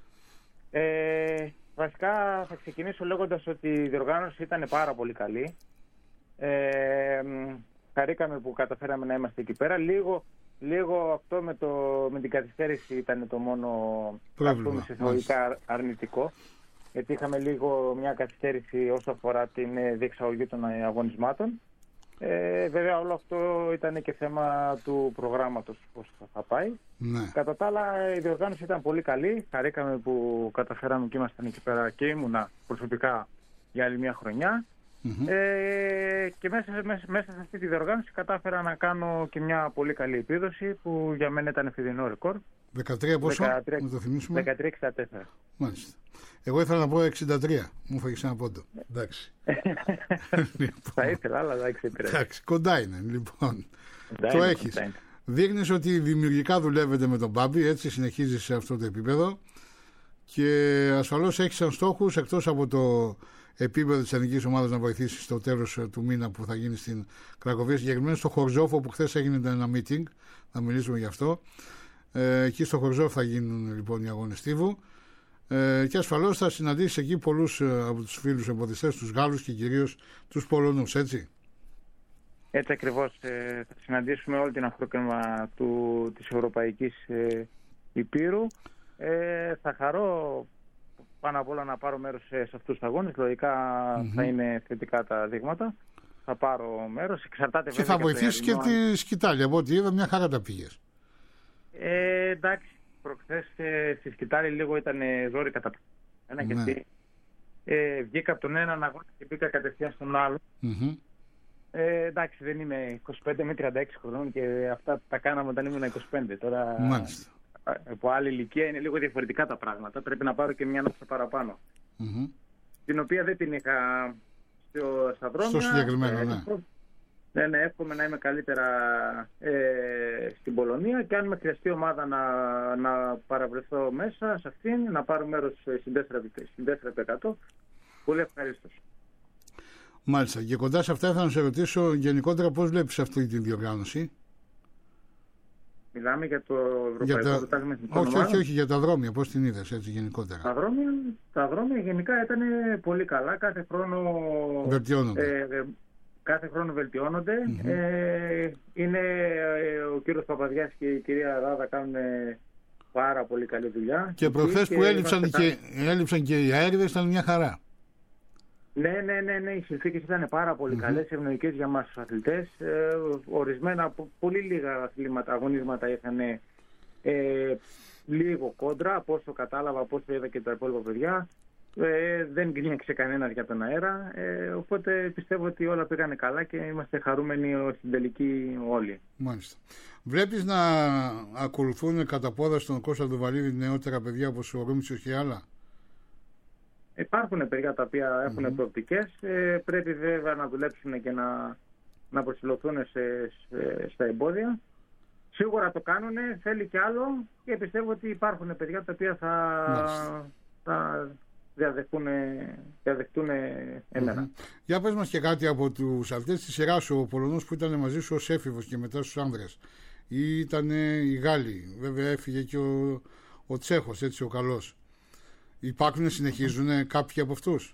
Ε, βασικά θα ξεκινήσω λέγοντας ότι η διοργάνωση ήταν πάρα πολύ καλή. Ε, χαρήκαμε που καταφέραμε να είμαστε εκεί πέρα. Λίγο, λίγο αυτό με, το, με την καθυστέρηση ήταν το μόνο πρόβλημα, εισαγωγικά αρνητικό. Γιατί είχαμε λίγο μια καθυστέρηση όσο αφορά την διεξαγωγή των αγωνισμάτων. Ε, βέβαια όλο αυτό ήταν και θέμα του προγράμματος πώς θα πάει. Ναι. Κατά τα άλλα η διοργάνωση ήταν πολύ καλή. Χαρήκαμε που καταφέραμε και ήμασταν εκεί πέρα και ήμουνα προσωπικά για άλλη μια χρονιά. Mm-hmm. Ε, και μέσα, μέσα, μέσα σε αυτή τη διοργάνωση κατάφερα να κάνω και μια πολύ καλή επίδοση που για μένα ήταν φετινό ρεκόρ. δεκατρία πόσο, να το θυμίσουμε. δεκατρία εξήντα τέσσερα. Μάλιστα. Εγώ ήθελα να πω εξήντα τρία. Μου φάγεις ένα πόντο. Εντάξει. Λοιπόν, θα ήθελα, αλλά δεν εξυπηρετεί. Εντάξει, κοντά είναι. Λοιπόν, κοντά το είναι, έχεις. Δείχνεις ότι δημιουργικά δουλεύετε με τον Μπάμπη, έτσι συνεχίζεις σε αυτό το επίπεδο και ασφαλώς έχεις σαν στόχους, εκτός από το επίπεδο της εθνικής ομάδας, να βοηθήσεις στο τέλος του μήνα που θα γίνει στην Κρακοβία, συγκεκριμένα στο Χορζόφ, που χθες έγινε ένα meeting, θα μιλήσουμε γι' αυτό. Ε, εκεί στο Χορζόφ θα γίνουν λοιπόν οι αγώνες στίβου. Ε, και ασφαλώς θα συναντήσεις εκεί πολλούς ε, από τους φίλους εμποδιστές, τους Γάλλους και κυρίως τους Πολωνούς, έτσι. Έτσι ακριβώς. Ε, θα συναντήσουμε όλη την αφρόκρεμα του, της Ευρωπαϊκής ε, Υπήρου. Ε, θα χαρώ πάνω απ' όλα να πάρω μέρος σε, σε αυτούς τους αγώνες. Λογικά mm-hmm. θα είναι θετικά τα δείγματα. Θα πάρω μέρος. Εξαρτάται και θα βοηθήσεις και τη σκητάλη. Από ό,τι είδα, μια χαρά τα πήγες. Ε, εντάξει. Προχθές ε, στη σκητάλη λίγο ήταν ζόρι κατά ένα ναι. γιατί ε, βγήκα από τον έναν αγώνα και μπήκα κατευθείαν στον άλλο. Mm-hmm. Ε, εντάξει, δεν είμαι είκοσι πέντε με τριάντα έξι χρονών και αυτά τα κάναμε όταν ήμουν είκοσι πέντε. Τώρα Μάλιστα. από άλλη ηλικία είναι λίγο διαφορετικά τα πράγματα. Πρέπει να πάρω και μια νότα παραπάνω. Mm-hmm. Την οποία δεν την είχα στο Σταυρόμια. Στο συγκεκριμένο, ε, ναι. Ναι, ναι, εύχομαι να είμαι καλύτερα ε, στην Πολωνία και αν με χρειαστεί ομάδα να, να παραβρεθώ μέσα σε αυτήν, να πάρω μέρος στην τέσσερα τοις εκατό, πολύ ευχαρίστως. Μάλιστα. Και κοντά σε αυτά θα να σε ρωτήσω γενικότερα πώς βλέπεις αυτή τη διοργάνωση. Μιλάμε για το Ευρωπαϊκό Πρωτάθλημα Εθνικών Ομάδων. Όχι, όχι, όχι, για τα δρόμια. Πώς την είδες έτσι γενικότερα. Τα δρόμια, τα δρόμια γενικά ήταν πολύ καλά. Κάθε χρόνο βελτιώνονται. Ε, Κάθε χρόνο βελτιώνονται. Mm-hmm. Ε, είναι ε, ο κύριος Παπαδιάς και η κυρία Ράδα κάνουν πάρα πολύ καλή δουλειά. Και προχθές που έλειψαν και, έλειψαν και οι αέριδες ήταν μια χαρά. Ναι, ναι, ναι, ναι. Οι συνθήκες ήταν πάρα πολύ mm-hmm. καλές, ευνοϊκές για μας τους αθλητές. Ε, ορισμένα, πολύ λίγα αθλήματα, αγωνίσματα είχαν ε, λίγο κόντρα, από όσο κατάλαβα, από όσο είδα και τα υπόλοιπα παιδιά. Ε, δεν γκρίνιαξε κανένας για τον αέρα, ε, οπότε πιστεύω ότι όλα πήγανε καλά και είμαστε χαρούμενοι στην τελική όλοι. Μάλιστα. Βλέπεις να ακολουθούν κατά πόδα στον Κώστα Δουβαλίδη νεότερα παιδιά όπως ο Ρούμιτσος και άλλα? Υπάρχουν παιδιά τα οποία έχουν mm-hmm. προοπτικές, ε, πρέπει βέβαια να δουλέψουν και να, να προσυλλοθούν σε, σε, στα εμπόδια. Σίγουρα το κάνουν, θέλει κι άλλο και πιστεύω ότι υπάρχουν παιδιά τα οποία θα, θα διαδεχτούν, διαδεχτούν εμένα. Mm-hmm. Για πες μας και κάτι από τους αθλητές της σειράς σου, ο Πολωνός που ήταν μαζί σου ως έφηβος και μετά στους άνδρες. Ή ήταν οι Γάλλοι, βέβαια έφυγε και ο, ο Τσέχος, έτσι ο καλός. Υπάρχουν, συνεχίζουν κάποιοι από αυτούς?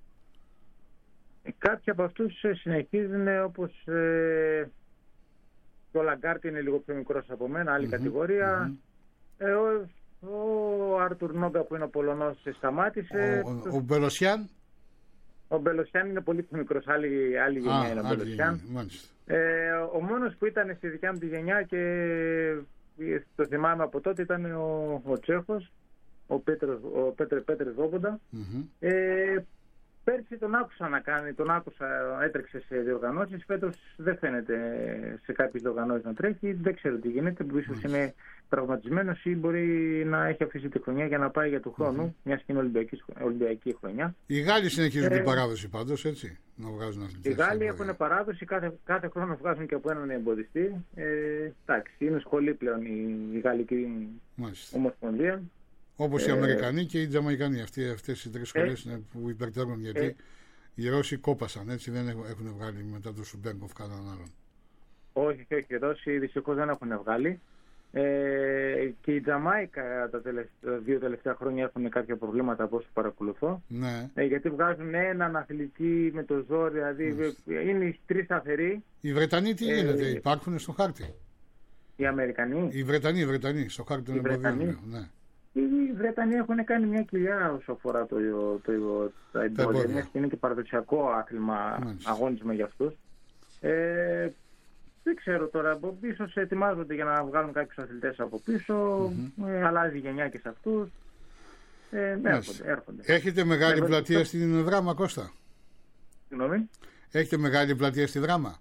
Κάποιοι από αυτούς συνεχίζουν, όπως ε, ο Λαγκάρτ είναι λίγο πιο μικρός από μένα, άλλη mm-hmm. κατηγορία. Mm-hmm. Ε, ο, ο Άρτουρ Νόγκα που είναι ο Πολωνός σταμάτησε. Ο, ο, ο Μπελοσιάν. Ο Μπελοσιάν είναι πολύ πιο μικρός, άλλη, άλλη γενιά ah, είναι ο Μπελοσιάν. Ε, ο μόνος που ήταν στη δικιά μου τη γενιά και το θυμάμαι από τότε ήταν ο, ο Τσέχος, ο Πέτρος, ο Πέτρε Πέτρε Ζόμποντα. Mm-hmm. Ε, πέρσι τον άκουσα να κάνει, τον άκουσα, έτρεξε σε διοργανώσεις. Φέτος δεν φαίνεται σε κάποιες διοργανώσεις να τρέχει. Δεν ξέρω τι γίνεται, που ίσως mm-hmm. είναι τραυματισμένος ή μπορεί να έχει αφήσει τη χρονιά για να πάει για του χρόνου, mm-hmm. μια και είναι ολυμπιακή, ολυμπιακή χρονιά. Οι Γάλλοι συνεχίζουν ε, την παράδοση πάντως, έτσι, να βγάζουν αθλητές. Οι Γάλλοι έχουν παράδοση, κάθε, κάθε χρόνο βγάζουν και από έναν εμποδιστή. Ε, εντάξει, είναι σχολή πλέον η, η Γαλλική Ομοσπονδία. Όπως οι Αμερικανοί και οι Τζαμαϊκανοί. Αυτές οι τρεις σχολές είναι που υπερτερούν, γιατί ε, οι Ρώσοι κόπασαν, έτσι, δεν έχουν βγάλει μετά το Σουμπέργκοφ κανέναν άλλον. Όχι, όχι, οι Ρώσοι δυστυχώς δεν έχουν βγάλει. Ε, και η Τζαμάικα τα, τελευταία, τα δύο τελευταία χρόνια έχουν κάποια προβλήματα από όσο παρακολουθώ. Ναι. Ε, γιατί βγάζουν έναν αθλητή με το ζόρι, δηλαδή mm. είναι οι τρεις σταθεροί. Οι Βρετανοί τι γίνεται, ε, υπάρχουν στο χάρτη? Οι Αμερικανοί. Οι Βρετανοί, οι Βρετανοί στο χάρτη των εμποδίων. Ναι. Οι Βρετανοί έχουν κάνει μια κοιλιά όσο αφορά το, το, το, τα εμπόδια. Είναι και παραδοσιακό άθλημα, Μάλιστα. αγώνισμα για αυτούς. Ε, δεν ξέρω τώρα, ίσως ετοιμάζονται για να βγάλουν κάποιους αθλητές από πίσω, mm-hmm. ε, αλλάζει η γενιά και σε αυτούς. Ε, έρχονται, έρχονται. Έχετε μεγάλη πλατεία στην Δράμα, Κώστα? Συγγνώμη. Έχετε μεγάλη πλατεία στη Δράμα?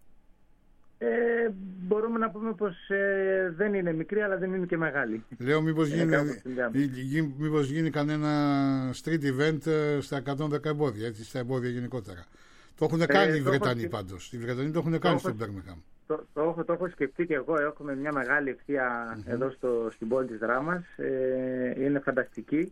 Ε, μπορούμε να πούμε πως ε, δεν είναι μικρή, αλλά δεν είναι και μεγάλη. Λέω μήπως γίνει, γι, μήπως γίνει κανένα street event στα εκατόν δέκα εμπόδια, έτσι, στα εμπόδια γενικότερα. Το έχουν κάνει ε, οι Βρετανοί σκ... πάντως. Οι Βρετανοί το έχουν κάνει στο Μπέρμιγχαμ. Το, το, το, το έχω σκεφτεί και εγώ. Έχουμε μια μεγάλη ευθεία mm-hmm. εδώ στο, στην πόλη της Δράμας. Ε, είναι φανταστική.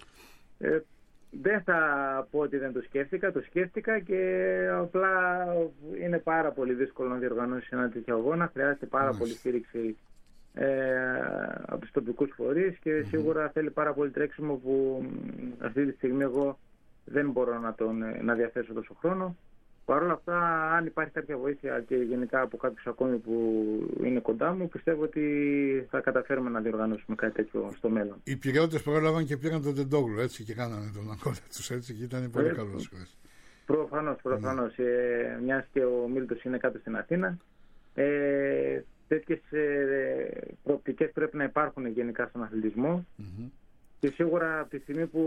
Ε, δεν θα πω ότι δεν το σκέφτηκα. Το σκέφτηκα και απλά είναι πάρα πολύ δύσκολο να διοργανώσει ένα τέτοιο αγώνα. Χρειάζεται πάρα mm-hmm. πολύ στήριξη ε, από τους τοπικούς φορείς και mm-hmm. σίγουρα θέλει πάρα πολύ τρέξιμο που αυτή τη στιγμή εγώ δεν μπορώ να, τον, να διαθέσω τόσο χρόνο. Παρ' όλα αυτά, αν υπάρχει κάποια βοήθεια και γενικά από κάποιους ακόμη που είναι κοντά μου, πιστεύω ότι θα καταφέρουμε να διοργανώσουμε κάτι τέτοιο στο μέλλον. Οι πυραιώτες πρόλαβαν και πήγαν τον Τεντόγλου, έτσι, και κάνανε τον αγώνα τους, έτσι, και ήταν πολύ ε, καλός. Προφανώς, προφανώς. Ναι. Ε, μιας και ο Μίλτος είναι κάτω στην Αθήνα. Ε, τέτοιες ε, προοπτικές πρέπει να υπάρχουν γενικά στον αθλητισμό. Mm-hmm. Και σίγουρα από τη στιγμή που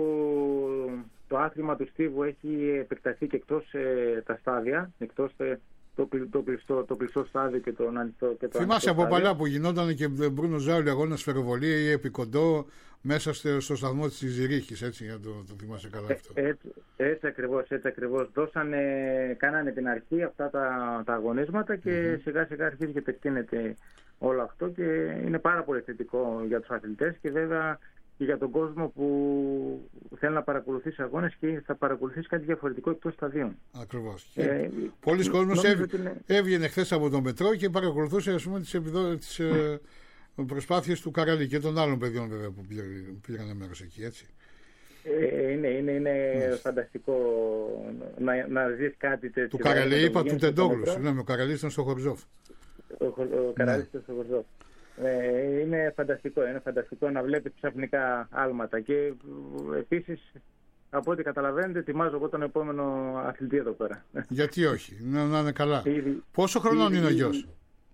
το άθλημα του στίβου έχει επεκταθεί και εκτός ε, τα στάδια, εκτός ε, το, το, κλειστό, το κλειστό στάδιο και το ανοιχτό και το Θυμάσαι από παλιά που γινόταν και Μπρούνο Ζάουλη αγώνα σφαιροβολία ή επικοντό μέσα στο, στο σταθμό της Ζηρίχης, έτσι, για το, το θυμάσαι καλά αυτό. Ε, έτσι, έτσι ακριβώς, έτσι ακριβώς. Δώσανε, κάνανε την αρχή αυτά τα, τα αγωνίσματα και mm-hmm. σιγά σιγά αρχίζει και επεκτείνεται όλο αυτό και είναι πάρα πολύ θετικό για τους αθλητές και βέβαια και για τον κόσμο που θέλει να παρακολουθήσει αγώνες και θα παρακολουθήσει κάτι διαφορετικό εκτός σταδίων. Ακριβώς. Ε, Πολλοί κόσμος έβ... είναι... έβγαινε χθες από το μετρό και παρακολουθούσε, ας πούμε, τις, επιδο... τις ε, προσπάθειες του Καραλή και των άλλων παιδιών βέβαια που πήγαν μέρος εκεί, έτσι. Ε, είναι είναι, είναι φανταστικό να, να δεις κάτι τέτοιο. Του Καραλή είπα, του Τεντόγλου. Συγγνώμη, ο Καραλής ήταν στο Χορζόφ. Ο, ο Καραλής ήταν στο Χορζόφ. Ε, είναι φανταστικό, είναι φανταστικό να βλέπεις ξαφνικά άλματα και επίσης από ό,τι καταλαβαίνετε ετοιμάζω εγώ τον επόμενο αθλητή εδώ πέρα. Γιατί όχι, να, να είναι καλά. Ήδη, Πόσο χρονών ήδη, είναι ο γιος?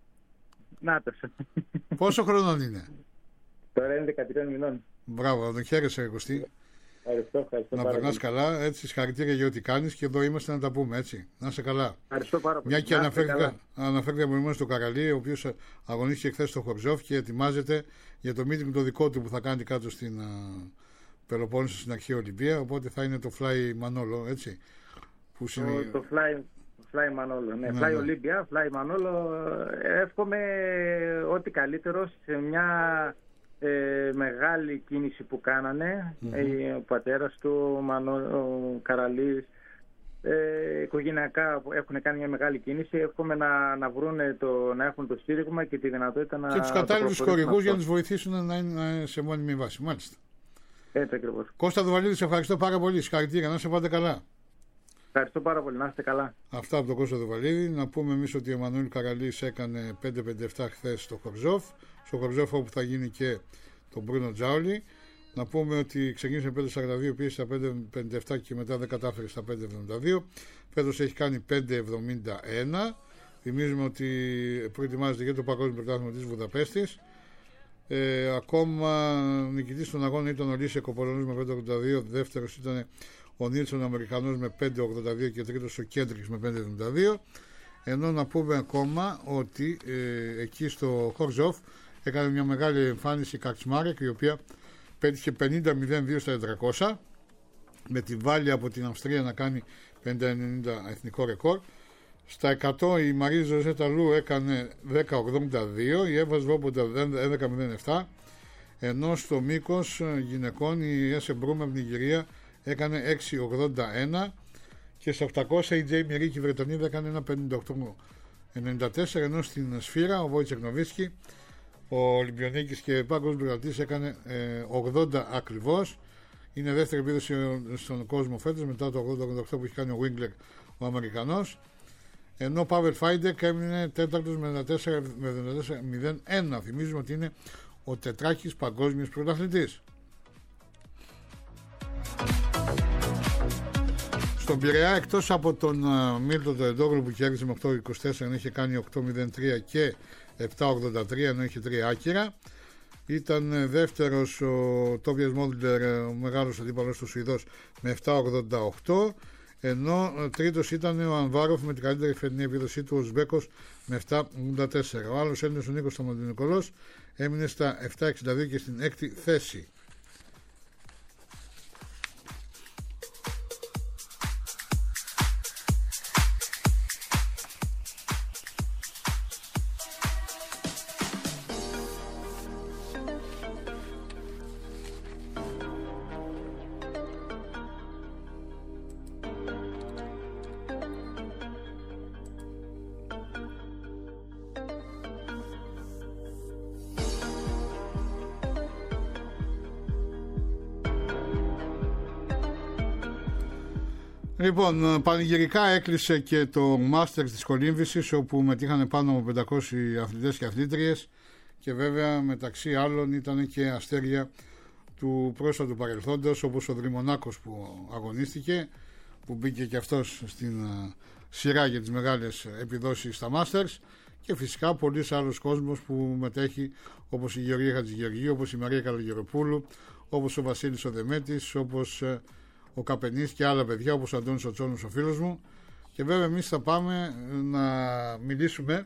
Νάτος. Πόσο χρονών είναι? Τώρα είναι δεκατρία μηνών. Μπράβο, να τον χαίρεσαι Κωστή. Ευχαριστώ, ευχαριστώ. Να περνάς καλά, έτσι, συγχαρητήρια για ό,τι κάνεις και εδώ είμαστε να τα πούμε, έτσι. Να είσαι καλά. Ευχαριστώ πάρα πολύ. Μια και αναφέρθηκα προηγουμένως στο Καραλή, ο οποίος αγωνίστηκε χθες στο Χορζόφ και ετοιμάζεται για το meeting το δικό του που θα κάνει κάτω στην uh, Πελοπόννησο στην αρχαία Ολυμπία. Οπότε θα είναι το Fly Manolo, έτσι. Που το, το Fly, fly Manolo, ναι. ναι Fly ναι. Olympia, Fly Manolo. Εύχομαι ό,τι καλύτερο σε μια Ε, μεγάλη κίνηση που κάνανε mm-hmm. ε, ο πατέρας του, ο, Μανώ, ο Καραλής, ε, οικογενειακά έχουν κάνει μια μεγάλη κίνηση. Εύχομαι να, να, βρούνε το, να έχουν το στήριγμα και τη δυνατότητα να... Και τους κατάλληλους χορηγούς για να τους βοηθήσουν να είναι σε μόνιμη βάση. Μάλιστα. Έτσι ακριβώς. Κώστα Δουβαλίδη, σε ευχαριστώ πάρα πολύ. Συγχαρητήρια, να σε πάτε καλά. Ευχαριστώ πάρα πολύ, να είστε καλά. Αυτά από τον Κώστα Δουβαλίδη. Να πούμε εμείς ότι ο Εμμανουήλ Καραλής έκανε πέντε πενήντα επτά χθες στο Χορζόφ. Στο Χορζόφ όπου θα γίνει και τον Μπρούνο Τζάουλι. Να πούμε ότι ξεκίνησε πέντε σαράντα δύο, πήγε στα πέντε πενήντα επτά και μετά δεν κατάφερε στα πέντε εβδομήντα δύο. Φέτος έχει κάνει πέντε εβδομήντα ένα. Θυμίζουμε ότι προετοιμάζεται για το Παγκόσμιο Πρωτάθλημα της Βουδαπέστης. Ε, ακόμα νικητής των αγώνων ήταν ο Λίσεκ ο Πολωνός με πέντε ογδόντα δύο. Δεύτερος ήταν ο Νίλσον ο Αμερικανός με πέντε ογδόντα δύο και τρίτος ο Κέντρικς με πέντε εβδομήντα δύο. Ενώ να πούμε ακόμα ότι ε, εκεί στο Χορζόφ έκανε μια μεγάλη εμφάνιση η Κατσμάρεκ, η οποία πέτυχε πενήντα μηδέν δύο στα τετρακόσια, με τη Βάλια από την Αυστρία να κάνει πενήντα ενενήντα εθνικό ρεκόρ. Στα εκατό η Μαρή Ζωζέτα Λου έκανε δέκα ογδόντα δύο, η Εύα Σβόμποντα έντεκα μηδέν επτά, ενώ στο μήκος γυναικών η Έσε Μπρούμε από την Νιγηρία έκανε έξι ογδόντα ένα και στα οκτακόσια η Τζέιμι Ρίκη Βρετανίδα έκανε ένα πενήντα οκτώ ενενήντα τέσσερα, ενώ στην Σφύρα ο Βόιτσεκ Νοβίτσκι, ο Ολυμπιονίκης και παγκόσμιος πρωταθλητής, έκανε ε, ογδόντα ακριβώς. Είναι δεύτερη επίδοση στον κόσμο φέτος μετά το ογδόντα ογδόντα οκτώ που έχει κάνει ο Βίγκλερ ο Αμερικανός. Ενώ ο Πάβελ Φάιντεκ έμεινε τέταρτος με εβδομήντα τέσσερα μηδέν ένα. Θυμίζουμε ότι είναι ο τετράκης παγκόσμιος πρωταθλητής. Στον Πειραιά, εκτός από τον uh, Μίλτο Τεντόγλου που κέρδισε με οκτώ είκοσι τέσσερα, είχε κάνει οκτώ μηδέν τρία και επτά ογδόντα τρία, ενώ είχε τρία άκυρα. Ήταν δεύτερος ο Τόβιας Μόλντερ, ο μεγάλος αντίπαλος του Σουηδός, με επτά ογδόντα οκτώ, ενώ τρίτος ήταν ο Ανβάροφ με την καλύτερη φετινή επίδοσή του, ο Ουσμπέκος με επτά ογδόντα τέσσερα. Ο άλλος Έλληνας, ο Νίκος Σταματονικολός, έμεινε στα επτά εξήντα δύο και στην έκτη θέση. Λοιπόν, πανηγυρικά έκλεισε και το Masters της Κολύμβησης, όπου μετήχαν πάνω από πεντακόσιοι αθλητές και αθλήτριες, και βέβαια μεταξύ άλλων ήταν και αστέρια του πρόσφατου παρελθόντος, όπως ο Δρυμονάκος που αγωνίστηκε, που μπήκε και αυτός στην σειρά για τις μεγάλες επιδόσεις στα Masters, και φυσικά πολλοί άλλους κόσμος που μετέχει, όπως η Γεωργία Χατζηγεωργίου, όπως η Μαρία Καλογεροπούλου, όπως ο Βασίλης ο Δεμέτης, όπως ο Καπενής και άλλα παιδιά, όπως ο Αντώνης ο Τσόνος, ο φίλος μου. Και βέβαια εμείς θα πάμε να μιλήσουμε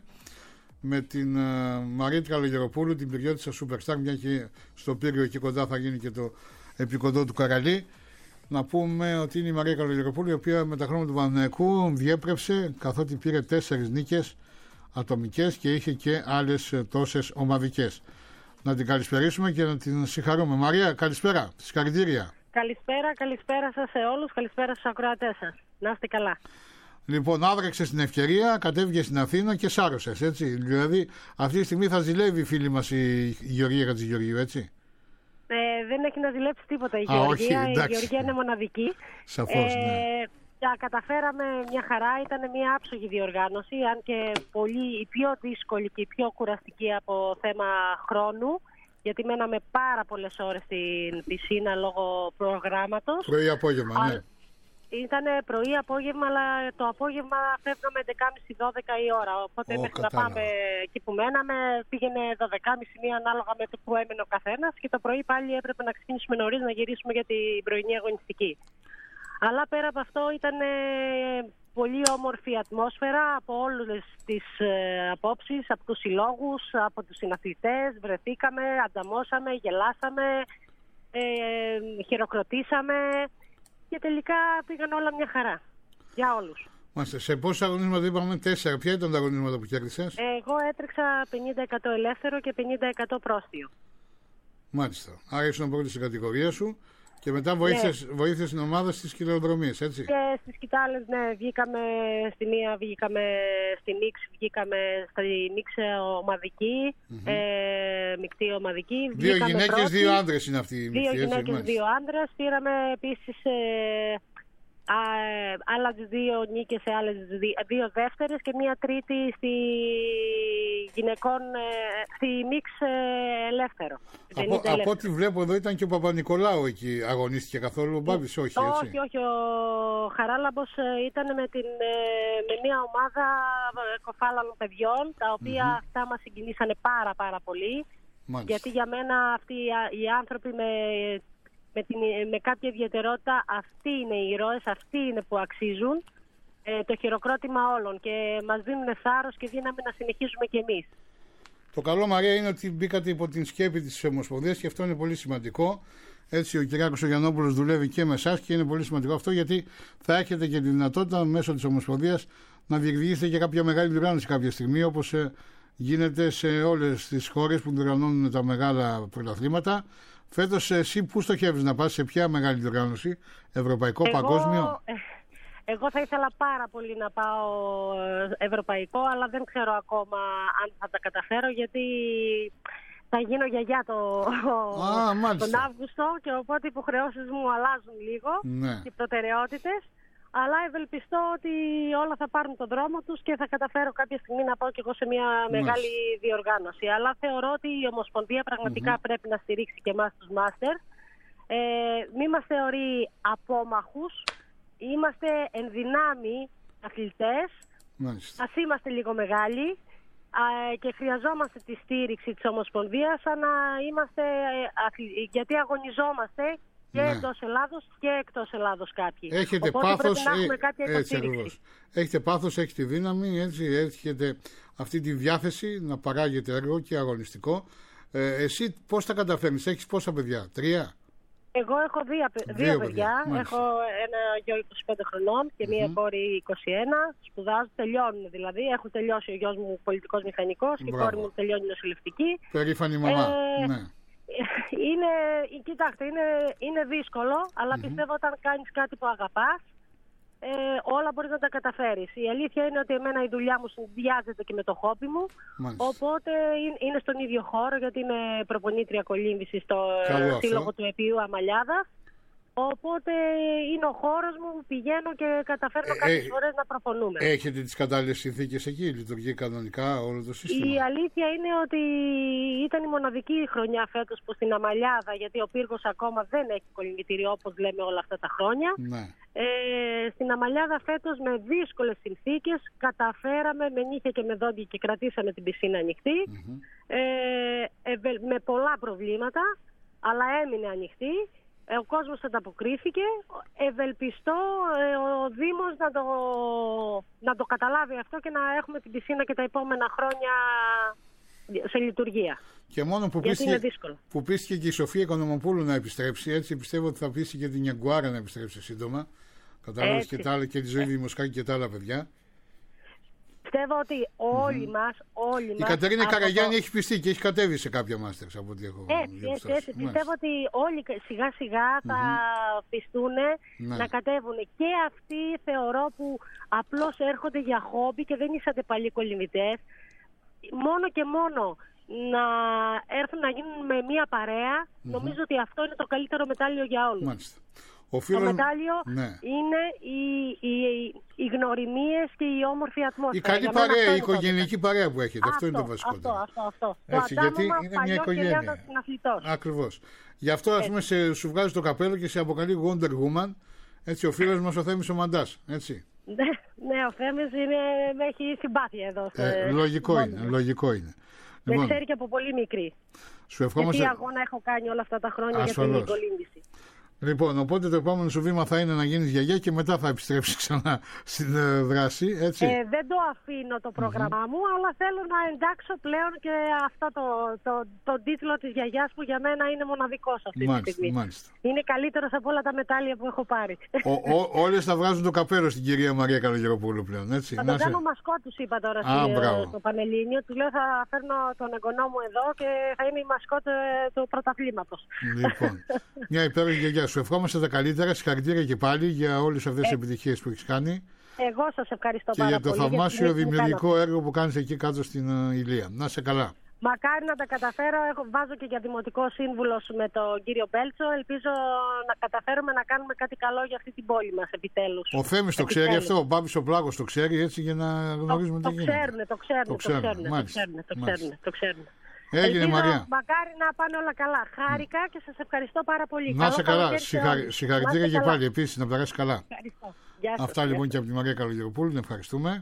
με την uh, Μαρία Καλογεροπούλου, την πυριώτισσα Superstar, μια και στο Πύριο εκεί κοντά θα γίνει και το επικοντό του Καραλί. Να πούμε ότι είναι η Μαρία Καλογεροπούλου, η οποία με τα χρόνια του Παναθηναϊκού διέπρεψε, καθότι πήρε τέσσερις νίκες ατομικές και είχε και άλλες τόσες ομαδικές. Να την καλησπερίσουμε και να την συγχαρούμε. Μαρία, καλησπέρα, συγχαρητήρια. Καλησπέρα, καλησπέρα σας σε όλους, καλησπέρα στους ακροατές σας. Να είστε καλά. Λοιπόν, άδραξες την ευκαιρία, κατέβηκες στην Αθήνα και σάρωσες, έτσι. Δηλαδή, αυτή τη στιγμή θα ζηλεύει η φίλη μας η Γεωργία Χατζηγεωργίου, έτσι. Ε, δεν έχει να ζηλέψει τίποτα η Α, Γεωργία. όχι, η Γεωργία είναι μοναδική. Σαφώς, ε, ναι. Και καταφέραμε μια χαρά, ήταν μια άψογη διοργάνωση, αν και πολύ, η πιο δύσκολη και η πιο κουραστική από θέμα χρόνου. Γιατί μέναμε πάρα πολλές ώρες στην πισίνα λόγω προγράμματος. Πρωί-απόγευμα, ναι. Ήταν πρωί-απόγευμα, αλλά το απόγευμα φεύγαμε έντεκα και μισή δώδεκα η ώρα. Οπότε oh, μέχρι να πάμε εκεί που μέναμε πήγαινε δώδεκα και μισή, μία ανάλογα με το που έμενε ο καθένας. Και το πρωί πάλι έπρεπε να ξεκινήσουμε νωρίς να γυρίσουμε για την πρωινή αγωνιστική. Αλλά πέρα από αυτό ήταν πολύ όμορφη ατμόσφαιρα από όλες τις ε, απόψεις, από τους συλλόγους, από τους συναθλητές. Βρεθήκαμε, ανταμώσαμε, γελάσαμε, ε, χειροκροτήσαμε και τελικά πήγαν όλα μια χαρά για όλους. Μάλιστα. Σε πόσα αγωνίσματα είπαμε? Τέσσερα. Ποια ήταν τα αγωνίσματα που κέρδισες? Εγώ έτρεξα πενήντα τοις εκατό ελεύθερο και πενήντα τοις εκατό πρόστιο. Μάλιστα. Άρα ήσουν πρώτη στην κατηγορία σου. Και μετά βοήθησες, ναι. βοήθησες την ομάδα στις κιλοδρομίες, έτσι. Και στις κοιτάλες, ναι, βγήκαμε στη μία, βγήκαμε στη Νίξ, βγήκαμε στη Νίξ ομαδική, mm-hmm. ε, μεικτή ομαδική. Δύο γυναίκες, πρώτη, δύο άντρες είναι αυτοί οι μεικτοί. Δύο γυναίκες, έτσι, δύο άντρες. Πήραμε επίσης ε, α, ε, άλλα δύο νίκες σε άλλες δύο, δύο δεύτερες και μία τρίτη στη γυναικών, ε, στη Νίξ ε, ελεύθερο. Από, από ό,τι βλέπω εδώ ήταν και ο Παπα-Νικολάου εκεί, αγωνίστηκε καθόλου, ο Μπάμπης, όχι, έτσι. Όχι, όχι, ο Χαράλαμπος ήταν με, την, με μια ομάδα κοφάλαλων παιδιών, τα οποία mm-hmm. αυτά μας συγκινήσανε πάρα πάρα πολύ. Μάλιστα. Γιατί για μένα αυτοί οι άνθρωποι με, με, την, με κάποια ιδιαιτερότητα, αυτοί είναι οι ήρωες, αυτοί είναι που αξίζουν ε, το χειροκρότημα όλων και μας δίνουν θάρρος και δύναμη να συνεχίσουμε κι εμείς. Το καλό, Μαρία, είναι ότι μπήκατε υπό την σκέπη της Ομοσπονδίας και αυτό είναι πολύ σημαντικό. Έτσι, ο Κυριάκος ο Γιαννόπουλος δουλεύει και με εσάς και είναι πολύ σημαντικό αυτό, γιατί θα έχετε και τη δυνατότητα μέσω της Ομοσπονδίας να διεκδικήσετε και κάποια μεγάλη διοργάνωση κάποια στιγμή, όπως γίνεται σε όλες τις χώρες που διοργανώνουν τα μεγάλα πρωταθλήματα. Φέτος, εσύ πού στοχεύεις να πας, σε ποια μεγάλη διοργάνωση, ευρωπαϊκό, Εγώ... παγκόσμιο? Εγώ θα ήθελα πάρα πολύ να πάω ευρωπαϊκό, αλλά δεν ξέρω ακόμα αν θα τα καταφέρω, γιατί θα γίνω γιαγιά το, Α, τον Αύγουστο και οπότε οι υποχρεώσεις μου αλλάζουν λίγο, ναι, και οι προτεραιότητες. Αλλά ευελπιστώ ότι όλα θα πάρουν τον δρόμο τους και θα καταφέρω κάποια στιγμή να πάω κι εγώ σε μια μεγάλη ναι. διοργάνωση. Αλλά θεωρώ ότι η Ομοσπονδία πραγματικά mm-hmm. πρέπει να στηρίξει και εμάς τους μάστερ. Ε, μη μας θεωρεί απόμαχους. Είμαστε ενδυνάμοι αθλητές, μάλιστα. Ας είμαστε λίγο μεγάλοι α, και χρειαζόμαστε τη στήριξη της Ομοσπονδίας σαν να είμαστε, αθλη... γιατί αγωνιζόμαστε και ναι. εντός Ελλάδος και εκτός Ελλάδος κάποιοι. Έχετε Οπότε πάθος, πρέπει να έχουμε ε, κάποια έτσι υποστήριξη. ακριβώς. Έχετε πάθος, έχετε δύναμη, έτσι, έχετε αυτή τη διάθεση να παράγετε έργο και αγωνιστικό. Ε, εσύ πώς τα καταφέρνεις, έχεις πόσα παιδιά, τρία? Εγώ έχω δύο, δύο, δύο παιδιά. παιδιά. Έχω ένα γιο είκοσι πέντε χρονών και μία mm-hmm. κόρη είκοσι ένα. Σπουδάζουν, τελειώνουν δηλαδή. Έχουν τελειώσει ο γιος μου πολιτικός μηχανικός και η κόρη μου τελειώνει νοσηλευτική. Περήφανη μαμά. Ε, ναι. Είναι, κοιτάξτε, είναι, είναι δύσκολο, αλλά mm-hmm. πιστεύω όταν κάνεις κάτι που αγαπάς, ε, όλα μπορείς να τα καταφέρεις. Η αλήθεια είναι ότι εμένα η δουλειά μου συνδυάζεται και με το χόμπι μου. Μάλιστα. Οπότε είναι στον ίδιο χώρο, γιατί είμαι προπονήτρια κολύμβησης στο σύλλογο του Επίου Αμαλιάδας. Οπότε είναι ο χώρος μου που πηγαίνω και καταφέρνω ε, κάποιες ε, φορές να προπονούμε. Έχετε τις κατάλληλες συνθήκες εκεί, λειτουργεί κανονικά όλο το σύστημα? Η αλήθεια είναι ότι ήταν η μοναδική χρονιά φέτος που στην Αμαλιάδα, γιατί ο πύργος ακόμα δεν έχει κολυμβητήριο όπως λέμε όλα αυτά τα χρόνια. Ναι. Ε, στην Αμαλιάδα φέτος με δύσκολες συνθήκες καταφέραμε με νύχια και με δόντια και κρατήσαμε την πισίνα ανοιχτή. Mm-hmm. ε, ε, με πολλά προβλήματα, αλλά έμεινε ανοιχτή. Ο κόσμος ανταποκρίθηκε. Ευελπιστώ ε, ο Δήμος να το, να το καταλάβει αυτό και να έχουμε την πισίνα και τα επόμενα χρόνια σε λειτουργία. Και μόνο που πίστηκε, που πίστηκε και η Σοφία Οικονομοπούλου να επιστρέψει, έτσι πιστεύω ότι θα πείσει και την Ιαγκουάρα να επιστρέψει σύντομα. Κατάλαβες, και, τα άλλα, και τη Ζωή Δημοσκάκη και τα άλλα παιδιά. Πιστεύω ότι όλοι mm-hmm. μας, όλοι η μας... Κατερίνα Καραγιάννη το... έχει πιστεί και έχει κατέβει σε κάποια μάστερς από ό,τι έχω έτσι, έτσι, έτσι. Πιστεύω ότι όλοι σιγά σιγά mm-hmm. θα πιστούν ναι. να κατέβουν. Και αυτοί θεωρώ που απλώς έρχονται για χόμπι και δεν είσατε παλιοί κολυμβητές. Μόνο και μόνο να έρθουν να γίνουν με μία παρέα, mm-hmm. νομίζω ότι αυτό είναι το καλύτερο μετάλλιο για όλους. Μάλιστα. Ο φίλος... Το μετάλλιο ναι. είναι οι, οι, οι γνωριμίες και η όμορφη ατμόσφαιρα. Η καλή παρέα, η οικογενειακή παρέα που έχετε. Αυτό, αυτό είναι το βασικότερο. Αυτό, αυτό, αυτό. Έτσι, το γιατί είναι μια οικογένεια. Ακριβώς. Γι' αυτό ας πούμε σε, σου βγάζει το καπέλο και σε αποκαλεί Wonder Woman. Έτσι, ο φίλος μας ο Θέμης ο Μαντάς. Έτσι. Ναι, ναι, ο Θέμης είναι, με έχει συμπάθεια εδώ. Σε... Ε, λογικό είναι, λογικό είναι. Με λοιπόν, ξέρει και από πολύ μικρή. Σου ευχόμαστε... Γιατί αγώνα έχω κάνει όλα αυτά τα χρόνια ασφαλώς. Για την κολύμβηση. Λοιπόν, οπότε το επόμενο σου βήμα θα είναι να γίνεις γιαγιά και μετά θα επιστρέψεις ξανά στην ε, δράση, έτσι. Ε, δεν το αφήνω το πρόγραμμά mm-hmm. μου, αλλά θέλω να εντάξω πλέον και αυτό το, το, το, το τίτλο της γιαγιάς που για μένα είναι μοναδικός αυτή μάλιστα, τη στιγμή. Μάλιστα. Είναι καλύτερος από όλα τα μετάλλια που έχω πάρει. Ο, ο, όλες θα βγάζουν το καπέλο στην κυρία Μαρία Καλογεροπούλου πλέον, έτσι. Θα τον κάνω μασκό, τους είπα τώρα Α, στο Πανελλήνιο. Του λέω θα φέρνω τον εγγονό μου εδώ και θα είναι η μασκό του πρωταθλήματος. Λοιπόν, μια υπέροχη γιαγιά. Σου ευχόμαστε τα καλύτερα, συγχαρητήρια και πάλι για όλες αυτές τις ε, επιτυχίες που έχεις κάνει. Εγώ σας ευχαριστώ και πάρα πολύ. Και για το θαυμάσιο δημιουργικό έργο που κάνεις εκεί κάτω στην uh, Ηλία. Να είσαι καλά. Μακάρι να τα καταφέρω. Έχω, βάζω και για δημοτικό σύμβουλο με τον κύριο Μπέλτσο. Ελπίζω να καταφέρουμε να κάνουμε κάτι καλό για αυτή την πόλη μας επιτέλους. Ο Θέμης το ξέρει αυτό, ο Μπάμπης ο Πλάγος το ξέρει, έτσι, για να γνωρίζουμε το, τι το γίνεται. Ξέρουνε, το ξέρουν, το ξέρουν, το ξέρουν, μάλιστα, το ξέρουν, το ξέρουν, το ξέρουν. Έγινε Ελπίζω, Μαρία. Μακάρι να πάνε όλα καλά. Χάρηκα και σας ευχαριστώ πάρα πολύ. Να είσαι καλά. Συγχαρη... Συγχαρητήρια και πάλι επίσης, να περάσει καλά. Ευχαριστώ. Γεια σας. Αυτά λοιπόν και από τη Μαρία Καλογεροπούλου. Την ευχαριστούμε.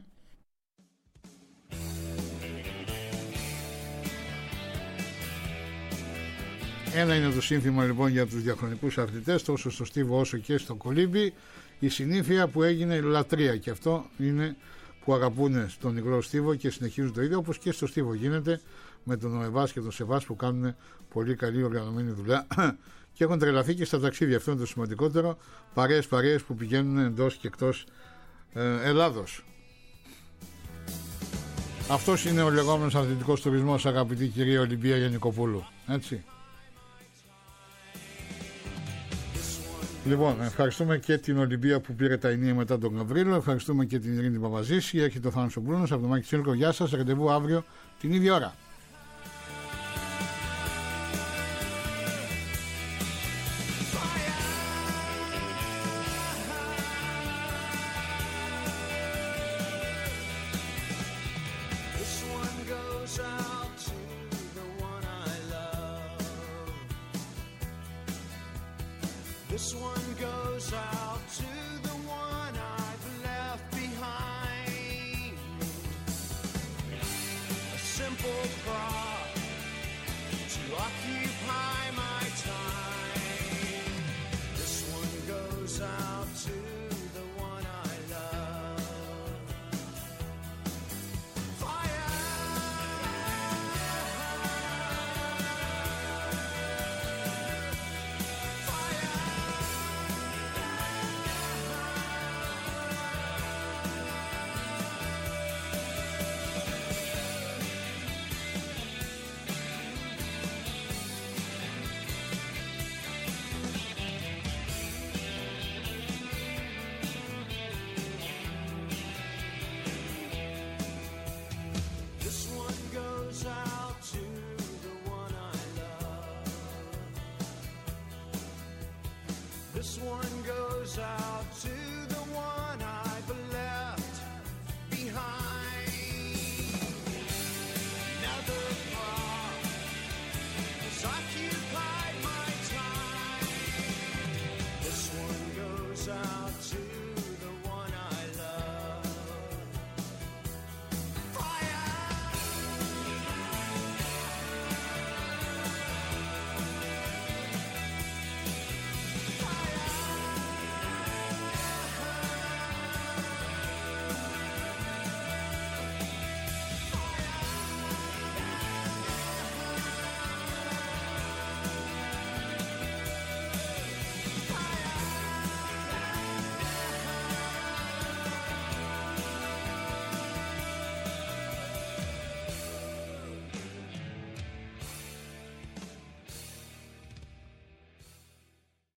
Ένα είναι το σύνθημα λοιπόν για τους διαχρονικούς αθλητές, τόσο στο στίβο όσο και στο κολύμπι. Η συνήθεια που έγινε λατρεία, και αυτό είναι που αγαπούν στον υγρό στίβο και συνεχίζουν το ίδιο, όπως και στο στίβο γίνεται με τον ΟΕΒΑΣ και τον ΣΕΒΑΣ που κάνουν πολύ καλή οργανωμένη δουλειά και έχουν τρελαθεί και στα ταξίδια. Αυτό είναι το σημαντικότερο. Παρέες παρέες που πηγαίνουν εντός και εκτός ε, Ελλάδος. Αυτός είναι ο λεγόμενος αθλητικός τουρισμός, αγαπητή κυρία Ολυμπία Γιαννικοπούλου. Έτσι. Λοιπόν, ευχαριστούμε και την Ολυμπία που πήρε τα ενία μετά τον Γαβρίλο. Ευχαριστούμε και την Ειρήνη Παπαζήση. Έρχεται ο Θάνος Ομπρούνος από το Μάκη Τσίλκο. Γεια σας. Ραντεβού αύριο την ίδια ώρα. This one goes out to the one I've left behind. A simple prop to occupy my time. This one goes out to the one I've left behind. Now the bar is occupied.